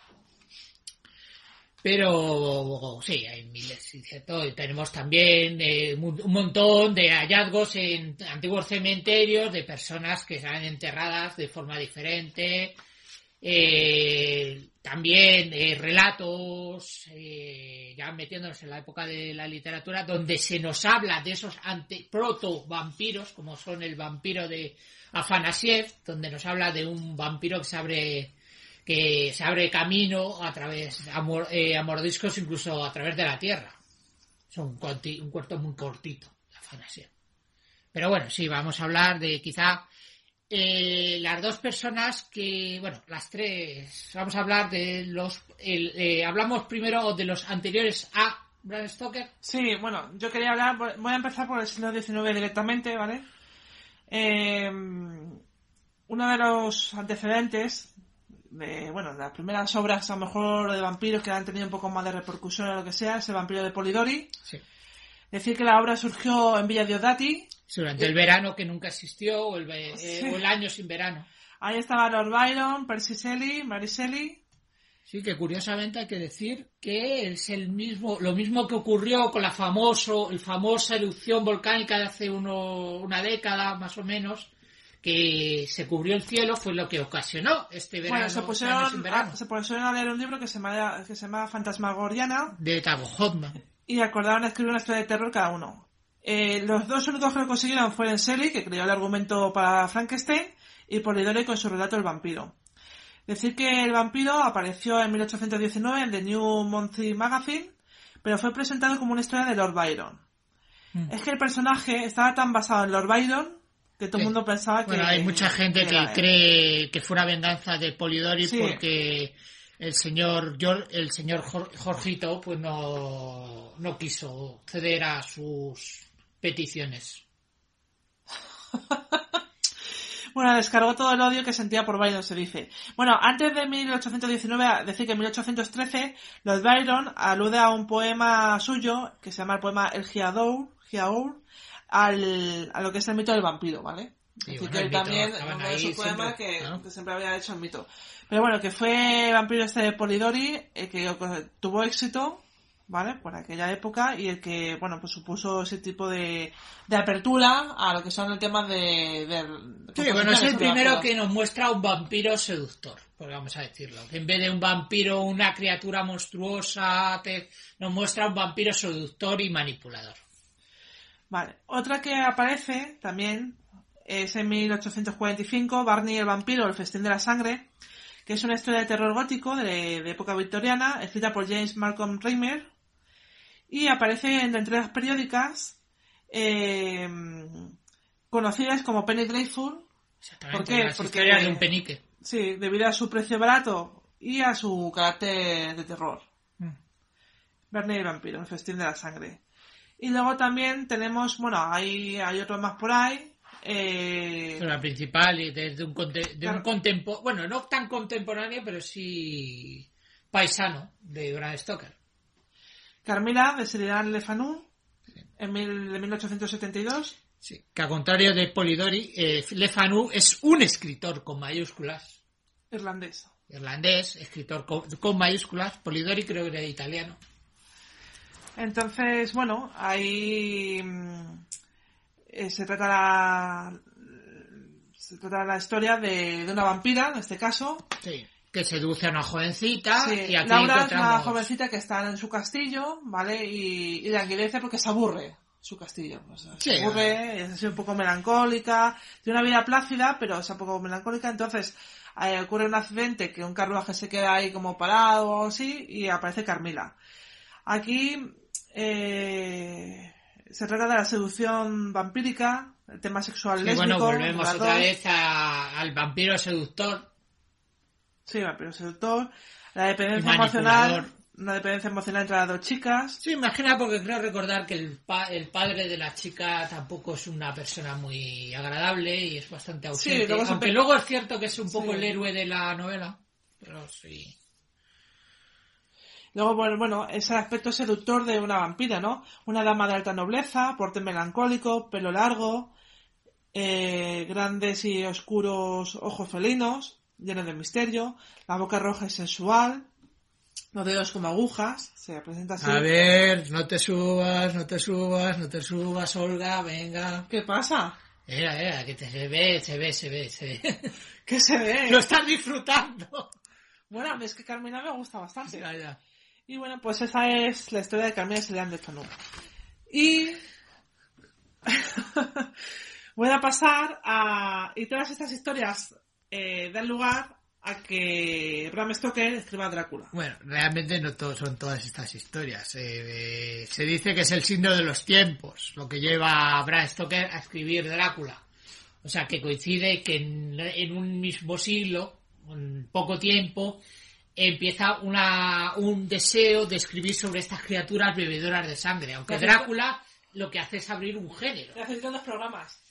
S2: Pero sí, hay miles, ¿cierto? Y tenemos también un montón de hallazgos en antiguos cementerios de personas que están enterradas de forma diferente. También relatos, ya metiéndonos en la época de la literatura, donde se nos habla de esos proto-vampiros, como son el vampiro de Afanasiev, donde nos habla de un vampiro que se abre camino a través a mordiscos, incluso a través de la tierra. Es un cuento muy cortito, Afanasiev. Pero bueno, sí, vamos a hablar de quizá las 2 personas las 3, vamos a hablar de hablamos primero de los anteriores a Bram Stoker.
S3: Sí, bueno, yo quería voy a empezar por el siglo XIX directamente, ¿vale? Uno de los antecedentes de las primeras obras, a lo mejor, de vampiros que han tenido un poco más de repercusión o lo que sea, es el vampiro de Polidori.
S2: Sí.
S3: Decir que la obra surgió en Villa Diodati.
S2: Durante el verano que nunca existió, o el año sin verano.
S3: Ahí estaba Lord Byron, Percy Shelley, Mary Shelley.
S2: Sí, que curiosamente hay que decir que es lo mismo que ocurrió con la famosa erupción volcánica de hace una década, más o menos, que se cubrió el cielo, fue lo que ocasionó este verano.
S3: Bueno, se pusieron a leer un libro que se llama Fantasmagoriana, de
S2: Tago Hodman,
S3: y acordaron escribir una historia de terror cada uno. Los 2 únicos que lo consiguieron fueron Shelley, que creó el argumento para Frankenstein, y Polidori con su relato El vampiro. Decir que el vampiro apareció en 1819 en The New Monthly Magazine, pero fue presentado como una historia de Lord Byron. Es que el personaje estaba tan basado en Lord Byron que todo el mundo pensaba que...
S2: Bueno, hay mucha gente que cree que fue una venganza de Polidori, porque el señor Jorgito pues no quiso ceder a sus peticiones.
S3: Bueno, descargó todo el odio que sentía por Byron, se dice. Bueno, antes de 1819, decir que en 1813, Lord Byron alude a un poema suyo, que se llama el poema El Giaour, a lo que es el mito del vampiro, ¿vale?
S2: Sí,
S3: así que él también, uno de sus poemas que siempre había hecho el mito. Pero bueno, que fue vampiro de Polidori, que tuvo éxito, ¿vale? Por aquella época, y el que, pues supuso ese tipo de apertura a lo que son el tema de
S2: sí, bueno, es el primero que nos muestra un vampiro seductor, pues vamos a decirlo. En vez de un vampiro, una criatura monstruosa, nos muestra un vampiro seductor y manipulador.
S3: Vale, otra que aparece también es en 1845, Barney el vampiro, el festín de la sangre, que es una historia de terror gótico de época victoriana, escrita por James Malcolm Reimer, y aparece en entregas periódicas conocidas como Penny Dreadful.
S2: Exactamente, ¿por qué? Porque de un penique.
S3: Sí, debido a su precio barato y a su carácter de terror. Bernie el vampiro, el festín de la sangre. Y luego también tenemos, bueno, hay otros más por ahí.
S2: La principal y desde un contemporáneo, bueno, no tan contemporáneo, pero sí paisano de Bram Stoker.
S3: Carmila, de Sheridan Le Fanu, de 1872.
S2: Sí, que a contrario de Polidori, Le Fanu es un escritor con mayúsculas. Irlandés, escritor con mayúsculas. Polidori creo que era italiano.
S3: Entonces, bueno, ahí se trata la historia de una vampira, en este caso.
S2: Sí, que seduce a una jovencita.
S3: Sí,
S2: y aquí
S3: Laura es una jovencita que está en su castillo, ¿vale? Y languidece porque se aburre su castillo. O sea, se aburre, es así un poco melancólica, tiene una vida plácida, pero es un poco melancólica. Entonces ocurre un accidente que un carruaje se queda ahí como parado o así y aparece Carmila. Aquí se trata de la seducción vampírica, el tema sexual lésbico.
S2: Bueno, volvemos otra vez al vampiro seductor.
S3: Sí, vampiro seductor. La dependencia emocional. Una dependencia emocional entre las dos chicas.
S2: Sí, imagina, porque creo recordar que el padre de la chica tampoco es una persona muy agradable y es bastante ausente. Sí, aunque luego es cierto que es un poco el héroe de la novela. Pero sí.
S3: Luego, bueno, es el aspecto seductor de una vampira, ¿no? Una dama de alta nobleza, porte melancólico, pelo largo, grandes y oscuros ojos felinos, llenos de misterio, la boca roja y sensual, los dedos como agujas, se presenta así.
S2: A ver, no te subas, Olga, venga.
S3: ¿Qué pasa?
S2: Que se ve.
S3: ¿Qué se ve?
S2: Lo estás disfrutando.
S3: Bueno, es que Carmina me gusta bastante.
S2: Sí, ya.
S3: Y bueno, pues esa es la historia de Carmina Sheridan Le Fanu. Y voy a pasar a... Y todas estas historias dan lugar a que Bram Stoker escriba Drácula.
S2: Bueno, realmente no son todas estas historias. Se dice que es el signo de los tiempos lo que lleva a Bram Stoker a escribir Drácula. O sea, que coincide que en un mismo siglo, en poco tiempo, empieza un deseo de escribir sobre estas criaturas bebedoras de sangre. Aunque Drácula lo que hace es abrir un género.
S3: Necesitan dos programas.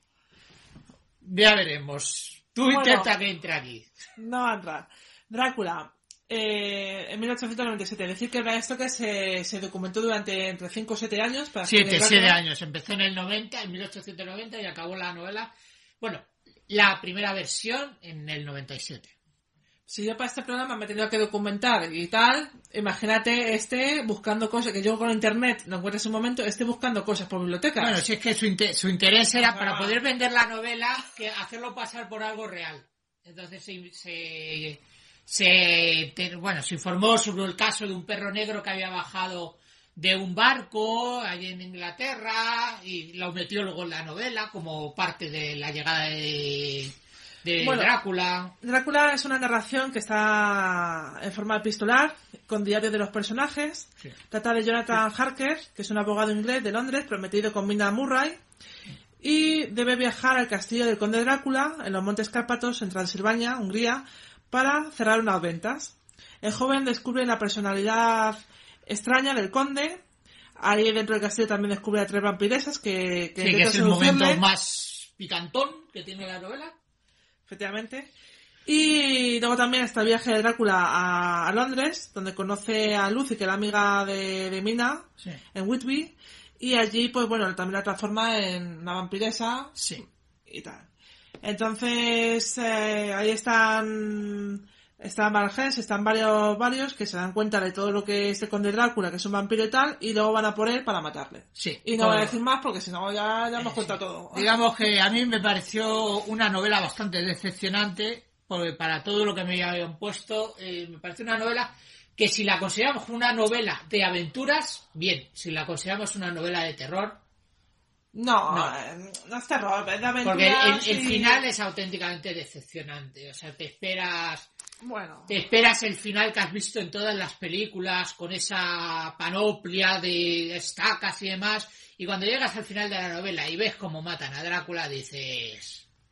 S2: Ya veremos. Tú intenta que entre aquí.
S3: No va a entrar. Drácula, en 1897. Es decir, que Bram Stoker se documentó durante entre 5 o 7 años.
S2: 7 años. Empezó en el 90, en 1890, y acabó la novela. Bueno, la primera versión en el 97.
S3: Si yo para este programa me he tenido que documentar y tal, imagínate buscando cosas, que yo con internet no encuentro un momento, buscando cosas por bibliotecas.
S2: Bueno, si es que su interés era para poder vender la novela, que hacerlo pasar por algo real. Entonces se informó sobre el caso de un perro negro que había bajado de un barco allí en Inglaterra y lo metió luego en la novela como parte de la llegada de Drácula.
S3: Drácula es una narración que está en forma epistolar, con diarios de los personajes. Sí. Trata de Jonathan Harker, que es un abogado inglés de Londres, prometido con Mina Murray, y debe viajar al castillo del conde Drácula, en los Montes Cárpatos, en Transilvania, Hungría, para cerrar unas ventas. El joven descubre la personalidad extraña del conde. Ahí dentro del castillo también descubre a 3 vampiresas que
S2: es el momento más picantón que tiene la novela.
S3: Efectivamente. Y luego también está el viaje de Drácula a Londres, donde conoce a Lucy, que es la amiga de Mina, sí, en Whitby, y allí, pues bueno, también la transforma en una vampiresa.
S2: Sí.
S3: Y tal. Entonces, ahí están Margens, están varios que se dan cuenta de todo lo que es el conde Drácula, que es un vampiro y tal, y luego van a por él para matarle.
S2: Sí.
S3: Y no voy a decir más porque si no ya hemos contado todo.
S2: Digamos que a mí me pareció una novela bastante decepcionante, porque para todo lo que me habían puesto, me pareció una novela que si la consideramos una novela de aventuras, bien. Si la consideramos una novela de terror,
S3: no es terror, es de aventuras.
S2: Porque el final es auténticamente decepcionante. O sea, te esperas el final que has visto en todas las películas, con esa panoplia de estacas y demás, y cuando llegas al final de la novela y ves cómo matan a Drácula, dices...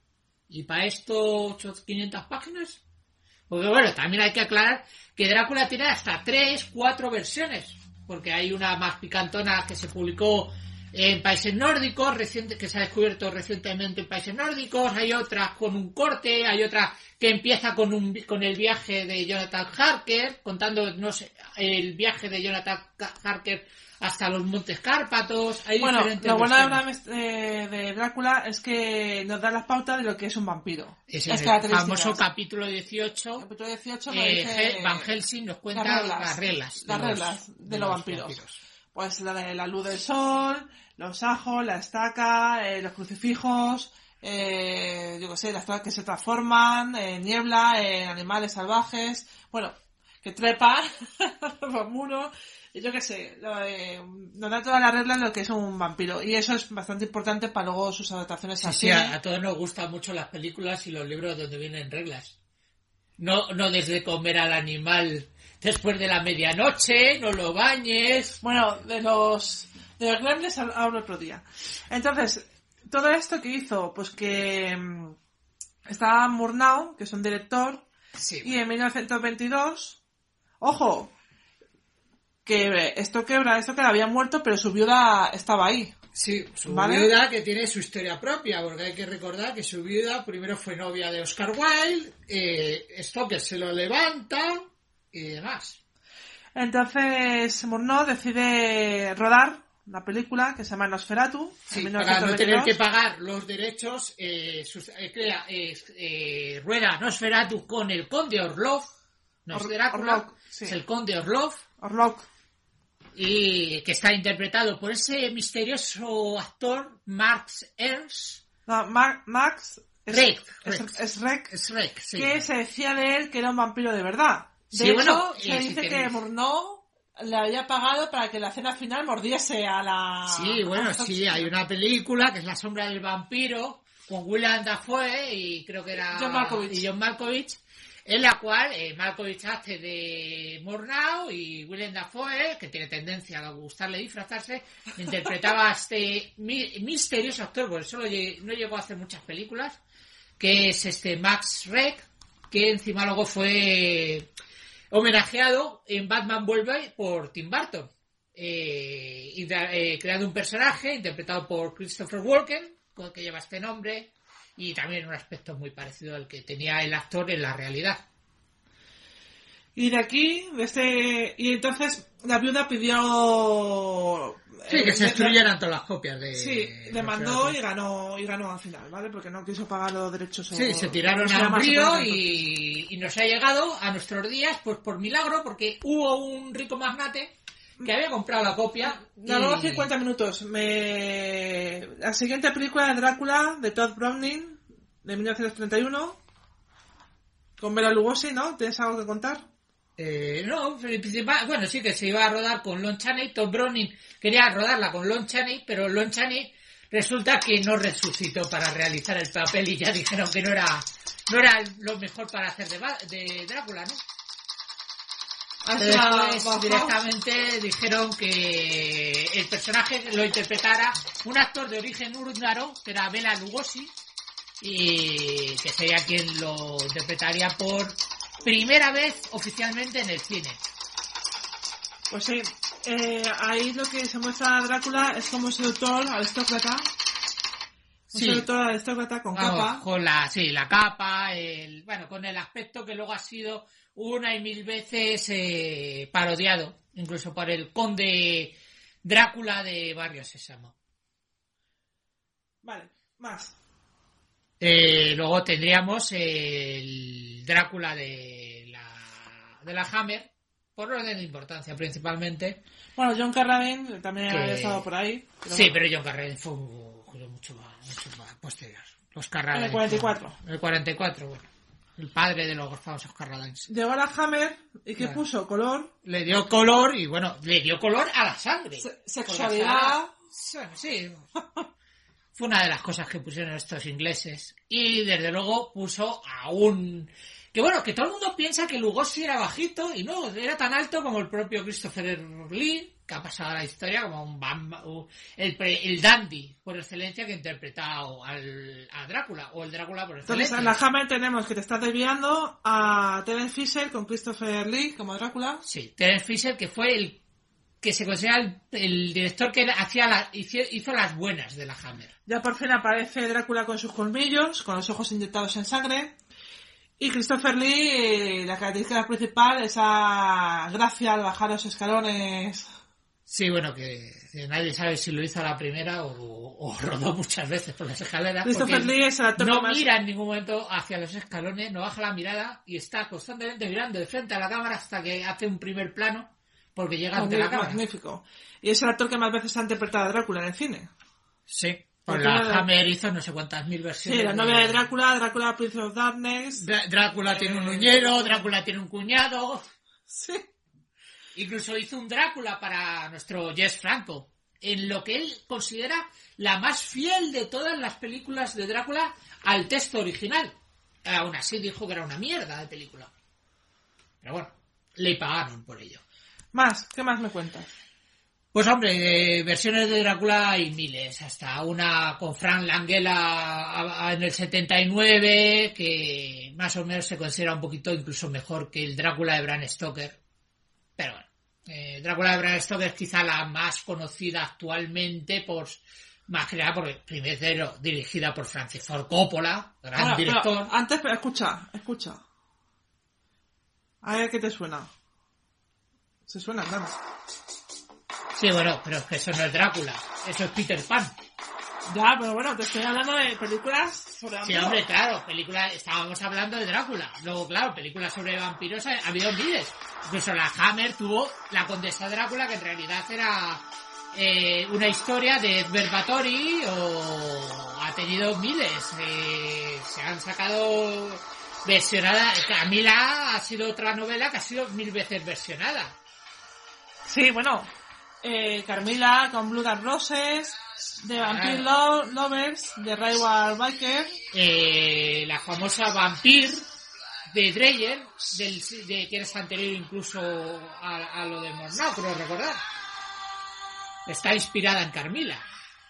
S2: ¿Y para esto 500 páginas? Porque bueno, también hay que aclarar que Drácula tiene hasta 3, 4 versiones. Porque hay una más picantona que se publicó en países nórdicos, que se ha descubierto recientemente en países nórdicos, hay otras con un corte, hay otra que empieza con el viaje de Jonathan Harker, contando, no sé, el viaje de Jonathan Harker hasta los Montes Cárpatos. Hay diferentes
S3: lo bueno
S2: versiones.
S3: de Drácula es que nos da las pautas de lo que es un vampiro.
S2: Es el famoso capítulo 18.
S3: Capítulo 18 dice
S2: Van Helsing nos cuenta las reglas
S3: de los vampiros. Pues la luz del sol, los ajos, la estaca, los crucifijos, yo qué sé, las cosas que se transforman en niebla, en animales salvajes, bueno, que trepan los muros, yo qué sé, nos da todas las reglas de lo que es un vampiro. Y eso es bastante importante para luego sus adaptaciones al cine.
S2: A todos nos gustan mucho las películas y los libros donde vienen reglas. No desde comer al animal después de la medianoche, no lo bañes.
S3: Bueno, de los gremlins hablo otro día. Entonces, todo esto que hizo, pues que estaba Murnau, que es un director,
S2: sí,
S3: y en 1922, ojo, que esto que había muerto, pero su viuda estaba ahí.
S2: Sí, su viuda, que tiene su historia propia, porque hay que recordar que su viuda primero fue novia de Oscar Wilde, Stoker se lo levanta y demás.
S3: Entonces Murnau decide rodar una película que se llama Nosferatu.
S2: Sí, para no tener que pagar los derechos, rueda Nosferatu con el conde Orlok. No es Drácula, sí. Es el conde Orlok. Y que está interpretado por ese misterioso actor Max Ernst.
S3: No, Max
S2: Schreck,
S3: sí. Que se decía de él que era un vampiro de verdad. De hecho, se dice que Murnau le había pagado para que la escena final mordiese a la...
S2: Sí, bueno, sí, hay una película que es La sombra del vampiro, con Willem Dafoe y creo que era... John Malkovich, en la cual Malkovich hace de Murnau y Willem Dafoe, que tiene tendencia a gustarle disfrazarse, interpretaba a este misterioso actor, por eso no llegó a hacer muchas películas, que es Max Schreck, que encima luego fue homenajeado en Batman Vuelve por Tim Burton, creando un personaje interpretado por Christopher Walken, que lleva este nombre, y también un aspecto muy parecido al que tenía el actor en la realidad.
S3: Y de aquí, y entonces la viuda pidió...
S2: Sí, que se destruyeran todas las copias de...
S3: Sí, demandó y ganó al final, ¿vale? Porque no quiso pagar los derechos.
S2: Sí, se tiraron a un río y nos ha llegado a nuestros días, pues por milagro, porque hubo un rico magnate que había comprado la copia.
S3: Luego 50 minutos. La siguiente película de Drácula, de Todd Browning, de 1931, con Bela Lugosi, ¿no? ¿Tienes algo que contar?
S2: No, bueno, sí que se iba a rodar con Lon Chaney. Todd Browning quería rodarla con Lon Chaney, pero Lon Chaney resulta que no resucitó para realizar el papel y ya dijeron que no era lo mejor para hacer de Drácula, ¿no? Después directamente dijeron que el personaje lo interpretara un actor de origen húngaro, que era Bela Lugosi, y que sería quien lo interpretaría por primera vez oficialmente en el cine.
S3: Pues sí, ahí lo que se muestra a Drácula es como seductor aristócrata. Un seductor aristócrata con capa.
S2: Con la capa, con el aspecto que luego ha sido una y mil veces parodiado, incluso por el conde Drácula de Barrio Sésamo.
S3: Vale, más.
S2: Luego tendríamos el Drácula de la Hammer, por orden de importancia principalmente.
S3: Bueno, John Carradine también había estado por ahí.
S2: Pero John Carradine fue mucho más posterior. Los Carradine.
S3: En el 44.
S2: En el 44, bueno. El padre de los famosos Carradines.
S3: Llegó a la Hammer y ¿qué puso? Color.
S2: Le dio color y bueno, le dio color a la sangre.
S3: Sexualidad.
S2: Sí. Fue una de las cosas que pusieron estos ingleses. Y desde luego puso a un Que bueno, que todo el mundo piensa que Lugosi era bajito y no, era tan alto como el propio Christopher Lee, que ha pasado a la historia como el dandy por excelencia que ha interpretado a Drácula, o el Drácula por excelencia.
S3: Entonces, en la Hammer tenemos que te estás desviando a Terence Fisher con Christopher Lee como Drácula.
S2: Sí, Terence Fisher, que fue el que se considera el director que hizo las buenas de la Hammer.
S3: Ya por fin aparece Drácula con sus colmillos, con los ojos inyectados en sangre. Y Christopher Lee, la característica principal, esa gracia al bajar los escalones.
S2: Sí, bueno, que nadie sabe si lo hizo a la primera o rodó muchas veces por las escaleras.
S3: Christopher Lee es el actor
S2: no mira en ningún momento hacia los escalones, no baja la mirada y está constantemente mirando de frente a la cámara hasta que hace un primer plano porque llega ante la cámara.
S3: Magnífico. Y es el actor que más veces ha interpretado a Drácula en el cine.
S2: Sí. Por la Hammer hizo no sé cuántas mil versiones.
S3: Sí, la novia de Drácula, Drácula Prince of Darkness.
S2: Drácula tiene un uñero, Drácula tiene un cuñado.
S3: Sí.
S2: Incluso hizo un Drácula para nuestro Jess Franco, en lo que él considera la más fiel de todas las películas de Drácula al texto original. Aún así dijo que era una mierda de película. Pero bueno, le pagaron por ello.
S3: ¿Qué más me cuentas?
S2: Pues hombre, versiones de Drácula hay miles, hasta una con Frank Langella en el 79, que más o menos se considera un poquito incluso mejor que el Drácula de Bram Stoker. Pero bueno, Drácula de Bram Stoker es quizá la más conocida actualmente, más que nada porque primero dirigida por Francis Ford Coppola, gran director.
S3: Pero escucha. A ver qué te suena. Se suena, claro.
S2: Sí, bueno, pero es que eso no es Drácula, eso es Peter Pan.
S3: Ya, pero bueno, te estoy hablando de películas sobre vampiros.
S2: Sí, hombre, claro, estábamos hablando de Drácula. Luego, claro, películas sobre vampiros ha habido miles. Incluso la Hammer tuvo La Condesa Drácula, que en realidad era una historia de Edward Báthory, o ha tenido miles. Se han sacado versionadas. Camila ha sido otra novela que ha sido 1000 veces versionada.
S3: Sí, bueno, Carmilla con Blood and Roses, de Vampire Lovers, de Railway Biker.
S2: La famosa Vampire de Dreyer, que es anterior incluso a lo de Murnau, creo recordar. Está inspirada en Carmilla.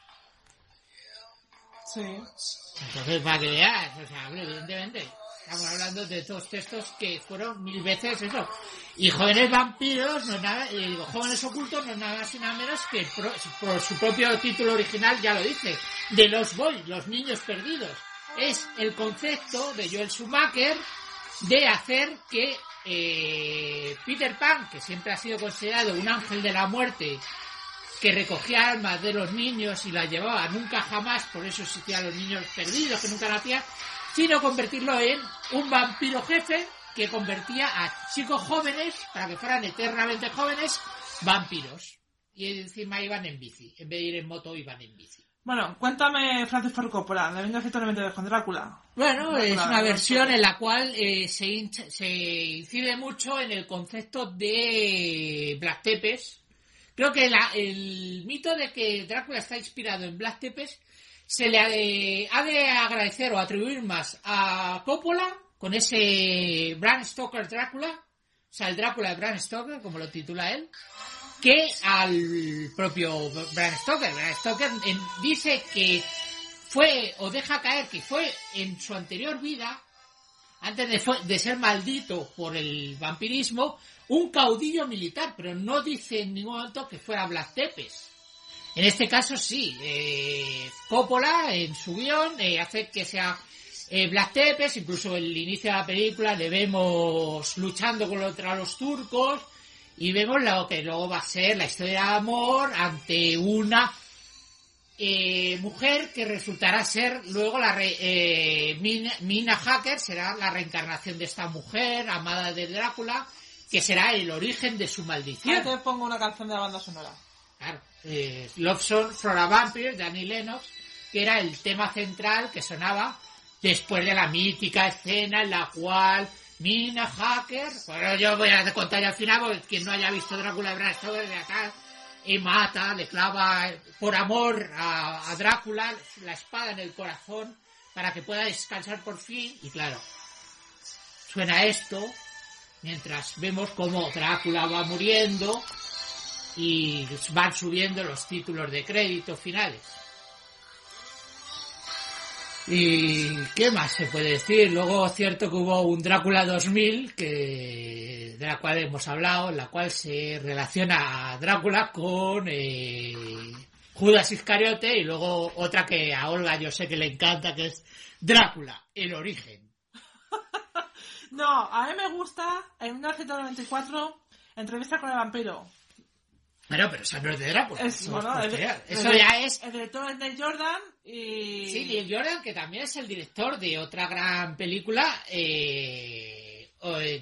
S3: Sí.
S2: Entonces, para que veas, o sea, evidentemente, estamos hablando de dos textos que fueron 1000 veces eso. Y Jóvenes Vampiros, no es nada, Jóvenes Ocultos, no es nada más y nada menos que por su propio título original ya lo dice, de los Boys, los niños perdidos. Es el concepto de Joel Schumacher de hacer que Peter Pan, que siempre ha sido considerado un ángel de la muerte, que recogía almas de los niños y las llevaba nunca jamás, por eso existían los niños perdidos, que nunca nacían, sino convertirlo en un vampiro jefe que convertía a chicos jóvenes, para que fueran eternamente jóvenes, vampiros. Y encima iban en bici. En vez de ir en moto, iban en bici.
S3: Bueno, cuéntame Francis Ford Coppola, de 1992 con Drácula.
S2: Bueno, Drácula, es una versión en la cual se incide mucho en el concepto de Black Tepes. Creo que el mito de que Drácula está inspirado en Black Tepes se le ha de agradecer o atribuir más a Coppola con ese Bram Stoker Drácula, o sea, el Drácula de Bram Stoker, como lo titula él, que al propio Bram Stoker. Bram Stoker dice que fue, o deja caer que fue en su anterior vida, antes de ser maldito por el vampirismo, un caudillo militar, pero no dice en ningún momento que fuera Black Tepes. En este caso sí, Coppola en su guión hace que sea Black Tepes, incluso el inicio de la película le vemos luchando contra los turcos y vemos lo que luego va a ser la historia de amor ante una mujer que resultará ser luego Mina Hacker, será la reencarnación de esta mujer amada de Drácula, que será el origen de su maldición.
S3: Ahora te pongo una canción de la banda sonora.
S2: Claro, Love Song for a Vampire de Annie Lennox, que era el tema central que sonaba después de la mítica escena en la cual Mina Hacker, bueno, yo voy a contar ya al final, porque quien no haya visto Drácula de Bram Stoker de acá, mata, le clava por amor a Drácula la espada en el corazón para que pueda descansar por fin, y claro, suena esto, mientras vemos cómo Drácula va muriendo y van subiendo los títulos de crédito finales. ¿Y qué más se puede decir? Luego es cierto que hubo un Drácula 2000 de la cual hemos hablado, en la cual se relaciona a Drácula con Judas Iscariote, y luego otra que a Olga yo sé que le encanta, que es Drácula, el origen.
S3: No, a mí me gusta en 1994 Entrevista con el vampiro.
S2: Bueno, pero eso no es de Drácula.
S3: Eso
S2: ya es...
S3: El director es Neil Jordan y...
S2: Sí, Neil Jordan, que también es el director de otra gran película de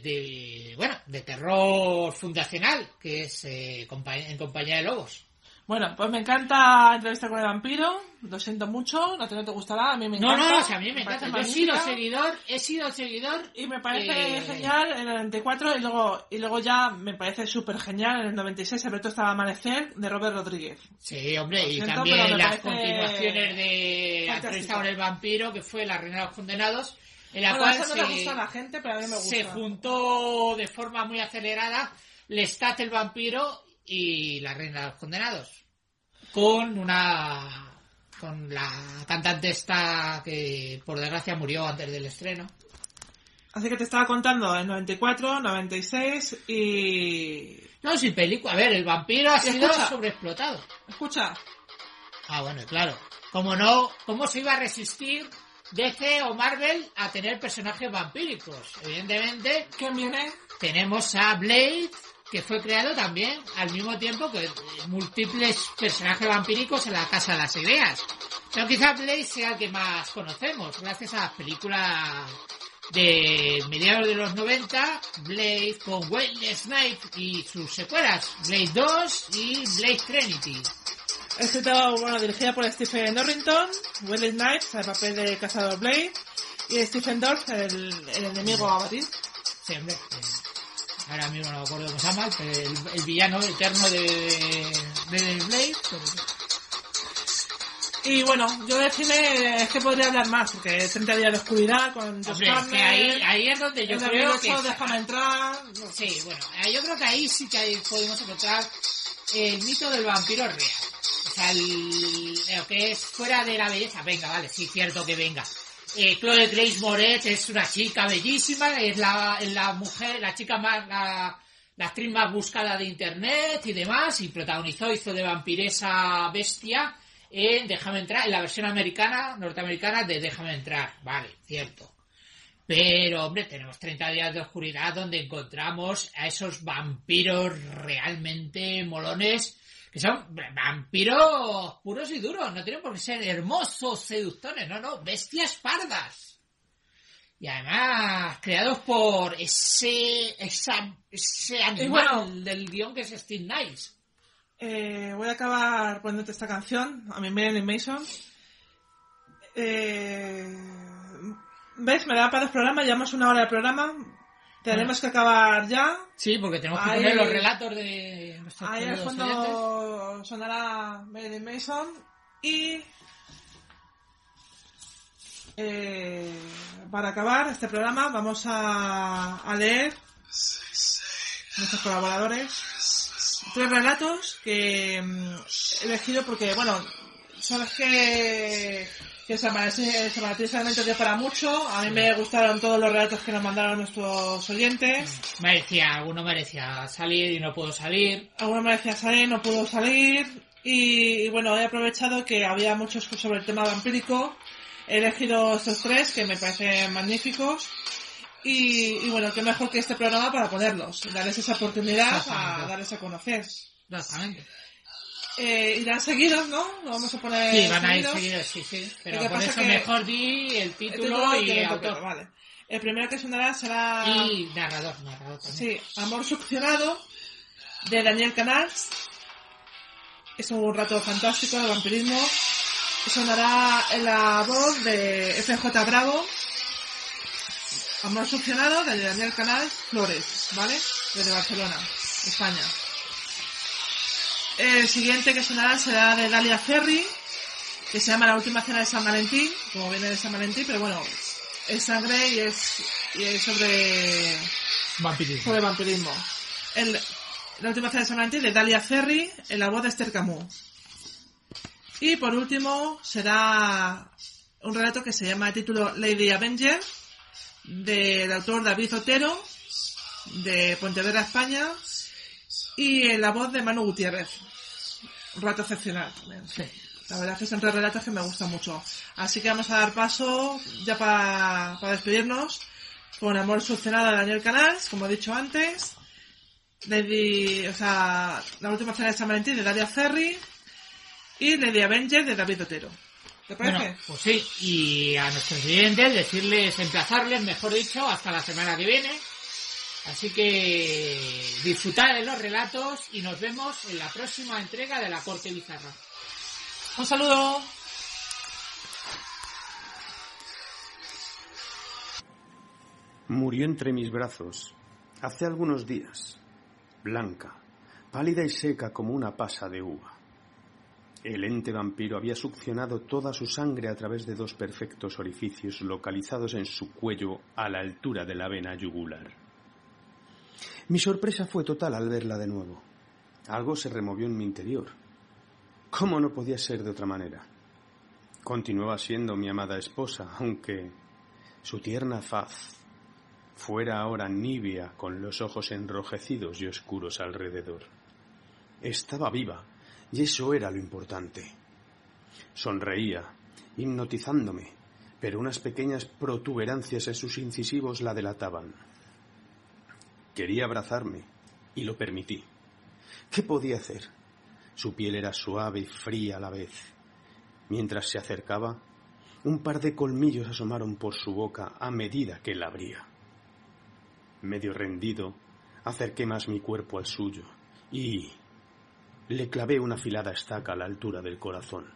S2: terror fundacional, que es En compañía de lobos.
S3: Bueno, pues me encanta Entrevista con el vampiro. Lo siento mucho, no te gustará, a mí me encanta.
S2: No, o sea, a mí me encanta. Yo he sido seguidor.
S3: Y me parece genial en el 94 y luego ya me parece súper genial en el 96, Alberto estaba Amanecer, de Robert Rodríguez.
S2: Sí, hombre, y también las continuaciones de Entrevista con el vampiro, que fue La Reina de los Condenados, en la cual
S3: no le gusta a la gente, pero a mí me gusta.
S2: Se juntó de forma muy acelerada Lestat el vampiro y La Reina de los Condenados, con la cantante esta que por desgracia murió antes del estreno.
S3: Así que te estaba contando en 94, 96 y...
S2: No, sin película. A ver, el vampiro ha sido sobreexplotado.
S3: Escucha.
S2: Ah, bueno, claro. ¿Cómo se iba a resistir DC o Marvel a tener personajes vampíricos? Evidentemente...
S3: ¿Quién viene?
S2: Tenemos a Blade, que fue creado también al mismo tiempo que múltiples personajes vampíricos en la Casa de las Ideas. Pero quizá Blade sea el que más conocemos, gracias a las películas de mediados de los 90, Blade con Wesley Snipes y sus secuelas, Blade 2 y Blade Trinity.
S3: Dirigida por Stephen Norrington, Wesley Snipes, el papel de cazador Blade, y Stephen Dorff, el enemigo a batir.
S2: Sí, hombre. Ahora mismo no me acuerdo cómo se llama, el villano eterno de Blade. Pero...
S3: Y bueno, yo de cine es que podría hablar más, porque 30 días de oscuridad con Josh Hartnett,
S2: ahí es donde yo creo que...
S3: Déjame entrar... No.
S2: Sí, bueno, yo creo que ahí sí que podemos encontrar el mito del vampiro real. O sea, lo que es fuera de la belleza. Venga, vale, sí, cierto que venga. Chloe Grace Moretz es una chica bellísima, es la mujer, la chica más, la actriz más buscada de internet y demás, y hizo de vampiresa bestia en Déjame entrar, en la versión norteamericana de Déjame entrar, vale, cierto. Pero, hombre, tenemos 30 días de oscuridad donde encontramos a esos vampiros realmente molones, que son vampiros puros y duros, no tienen por qué ser hermosos, seductores, no, bestias pardas. Y además, creados por ese animal del guión que es Steve Nice.
S3: Voy a acabar poniéndote esta canción, a mi Marilyn Mason. ¿Ves? Me da para el programa, llevamos una hora de programa. Tenemos que acabar ya.
S2: Sí, porque tenemos que poner los relatos de nuestros
S3: ahí al fondo oyentes. Sonará Marilyn Mason. Y para acabar este programa vamos a leer nuestros colaboradores 3 relatos que he elegido porque, bueno, sabes que San Valentín solamente dio para mucho. A mí me gustaron todos los relatos que nos mandaron nuestros oyentes.
S2: Alguno merecía salir y no pudo salir.
S3: Alguno merecía salir, no pudo salir. Y bueno, he aprovechado que había muchos sobre el tema vampírico. He elegido estos 3 que me parecen magníficos. Y bueno, qué mejor que este programa para ponerlos, darles esa oportunidad a darles a conocer.
S2: Exactamente.
S3: Irán seguidos, ¿no? Lo vamos a poner.
S2: Sí, van a ir seguidos, sí. Pero por eso mejor di el título y el autor.
S3: Vale. El primero que sonará será...
S2: Y narrador también.
S3: Sí, Amor succionado, de Daniel Canals. Es un rato fantástico de vampirismo. Sonará en la voz de FJ Bravo. Amor succionado, de Daniel Canals Flores, ¿vale? Desde Barcelona, España. El siguiente que sonará será de Dalia Ferri, que se llama La última cena de San Valentín, como viene de San Valentín, pero bueno, es sangre y es y es sobre vampirismo. La última cena de San Valentín de Dalia Ferri en la voz de Esther Camus. Y por último será un relato que se llama de título Lady Avenger, del autor David Otero, de Pontevedra, España, y en la voz de Manu Gutiérrez. Un relato excepcional también. Sí. La verdad es que son 3 relatos que me gustan mucho. Así que vamos a dar paso ya para despedirnos con Amor Succionado de Daniel Canals, como he dicho antes. La última cena de San Valentín de Dalia Ferri y Lady Avenger de David Otero. ¿Te parece?
S2: Bueno, pues sí, y a nuestros clientes emplazarles, mejor dicho, hasta la semana que viene. Así que disfrutad de los relatos y nos vemos en la próxima entrega de La Corte Bizarra.
S3: Un saludo.
S1: Murió entre mis brazos hace algunos días, blanca, pálida y seca como una pasa de uva. El ente vampiro había succionado toda su sangre a través de 2 perfectos orificios localizados en su cuello a la altura de la vena yugular. Mi sorpresa fue total al verla de nuevo. Algo se removió en mi interior. ¿Cómo no podía ser de otra manera? Continuaba siendo mi amada esposa, aunque su tierna faz fuera ahora nibia con los ojos enrojecidos y oscuros alrededor. Estaba viva, y eso era lo importante. Sonreía, hipnotizándome, pero unas pequeñas protuberancias en sus incisivos la delataban. Quería abrazarme, y lo permití. ¿Qué podía hacer? Su piel era suave y fría a la vez. Mientras se acercaba, un par de colmillos asomaron por su boca a medida que la abría. Medio rendido, acerqué más mi cuerpo al suyo y le clavé una afilada estaca a la altura del corazón.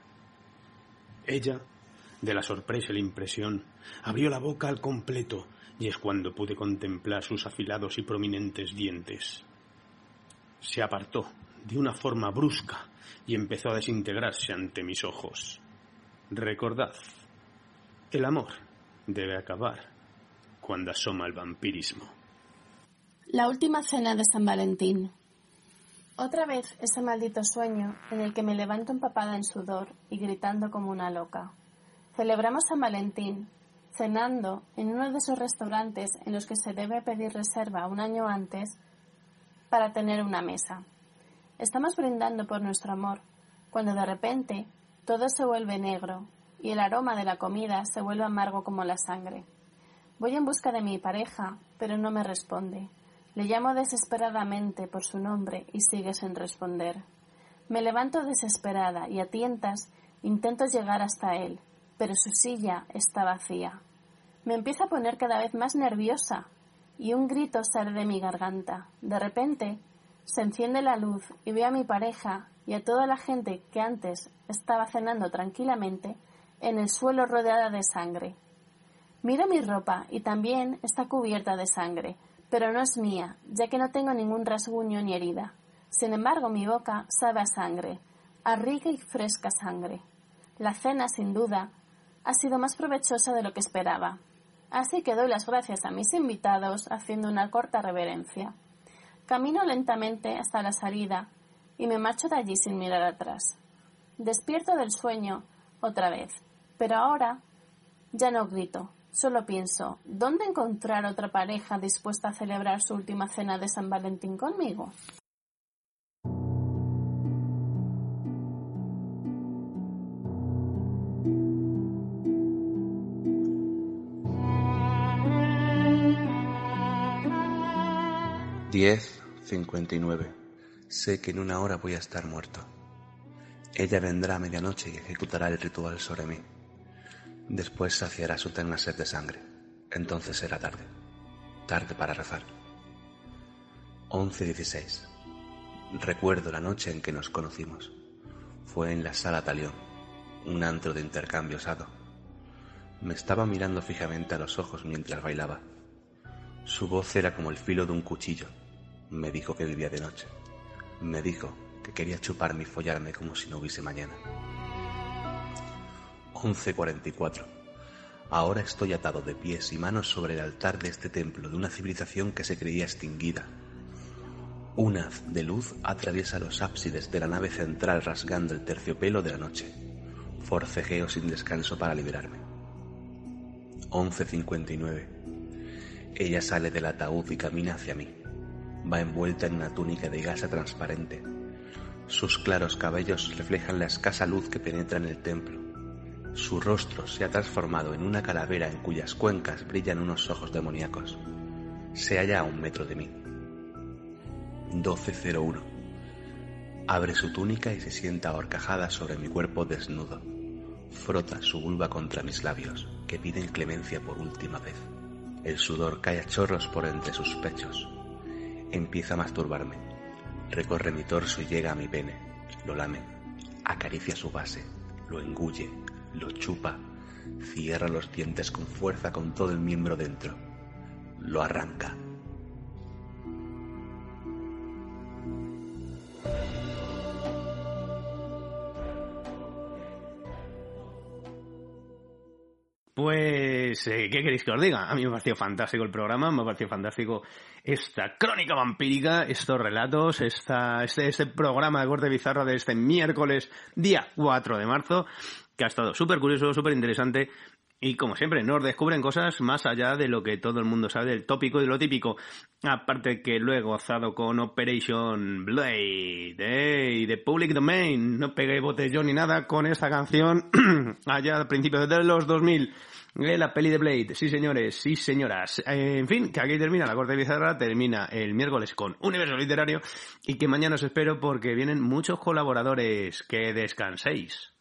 S1: Ella, de la sorpresa y la impresión, abrió la boca al completo y es cuando pude contemplar sus afilados y prominentes dientes. Se apartó de una forma brusca y empezó a desintegrarse ante mis ojos. Recordad, el amor debe acabar cuando asoma el vampirismo.
S4: La última cena de San Valentín. Otra vez ese maldito sueño en el que me levanto empapada en sudor y gritando como una loca. Celebramos San Valentín, cenando en uno de esos restaurantes en los que se debe pedir reserva un año antes para tener una mesa. Estamos brindando por nuestro amor, cuando de repente todo se vuelve negro y el aroma de la comida se vuelve amargo como la sangre. Voy en busca de mi pareja, pero no me responde. Le llamo desesperadamente por su nombre y sigue sin responder. Me levanto desesperada y a tientas intento llegar hasta él, pero su silla está vacía. Me empiezo a poner cada vez más nerviosa y un grito sale de mi garganta. De repente se enciende la luz y veo a mi pareja y a toda la gente que antes estaba cenando tranquilamente en el suelo rodeada de sangre. Miro mi ropa y también está cubierta de sangre, pero no es mía, ya que no tengo ningún rasguño ni herida. Sin embargo, mi boca sabe a sangre, a rica y fresca sangre. La cena, sin duda, ha sido más provechosa de lo que esperaba. Así que doy las gracias a mis invitados haciendo una corta reverencia. Camino lentamente hasta la salida y me marcho de allí sin mirar atrás. Despierto del sueño otra vez, pero ahora ya no grito. Solo pienso, ¿dónde encontrar otra pareja dispuesta a celebrar su última cena de San Valentín conmigo?
S5: (10:59) Sé que en 1 hora voy a estar muerto. Ella vendrá a medianoche y ejecutará el ritual sobre mí. Después saciará su eterna sed de sangre. Entonces será tarde. Tarde para rezar. 11:16. Recuerdo la noche en que nos conocimos. Fue en la Sala Talión, un antro de intercambio osado. Me estaba mirando fijamente a los ojos mientras bailaba. Su voz era como el filo de un cuchillo. Me dijo que vivía de noche. Me dijo que quería chuparme y follarme como si no hubiese mañana. 11:44. Ahora estoy atado de pies y manos sobre el altar de este templo de una civilización que se creía extinguida. Un haz de luz atraviesa los ábsides de la nave central rasgando el terciopelo de la noche. Forcejeo sin descanso para liberarme. 11:59. Ella sale del ataúd y camina hacia mí. Va envuelta en una túnica de gasa transparente. Sus claros cabellos reflejan la escasa luz que penetra en el templo. Su rostro se ha transformado en una calavera en cuyas cuencas brillan unos ojos demoníacos. Se halla a 1 metro de mí. 12:01. Abre su túnica y se sienta ahorcajada sobre mi cuerpo desnudo. Frota su vulva contra mis labios, que piden clemencia por última vez. El sudor cae a chorros por entre sus pechos. Empieza a masturbarme. Recorre mi torso y llega a mi pene. Lo lame. Acaricia su base. Lo engulle. Lo chupa. Cierra los dientes con fuerza con todo el miembro dentro. Lo arranca.
S1: Pues, ¿qué queréis que os diga? A mí me ha parecido fantástico el programa, me ha parecido fantástico esta crónica vampírica, estos relatos, este programa de Corte Bizarro de este miércoles, día 4 de marzo, que ha estado súper curioso, súper interesante. Y como siempre, nos descubren cosas más allá de lo que todo el mundo sabe, del tópico y de lo típico. Aparte que lo he gozado con Operation Blade y de Public Domain. No pegué botellón ni nada con esta canción allá a principios de los 2000. La peli de Blade. Sí, señores, sí, señoras. En fin, que aquí termina la Corte Bizarra, termina el miércoles con Universo Literario y que mañana os espero porque vienen muchos colaboradores. Que descanséis.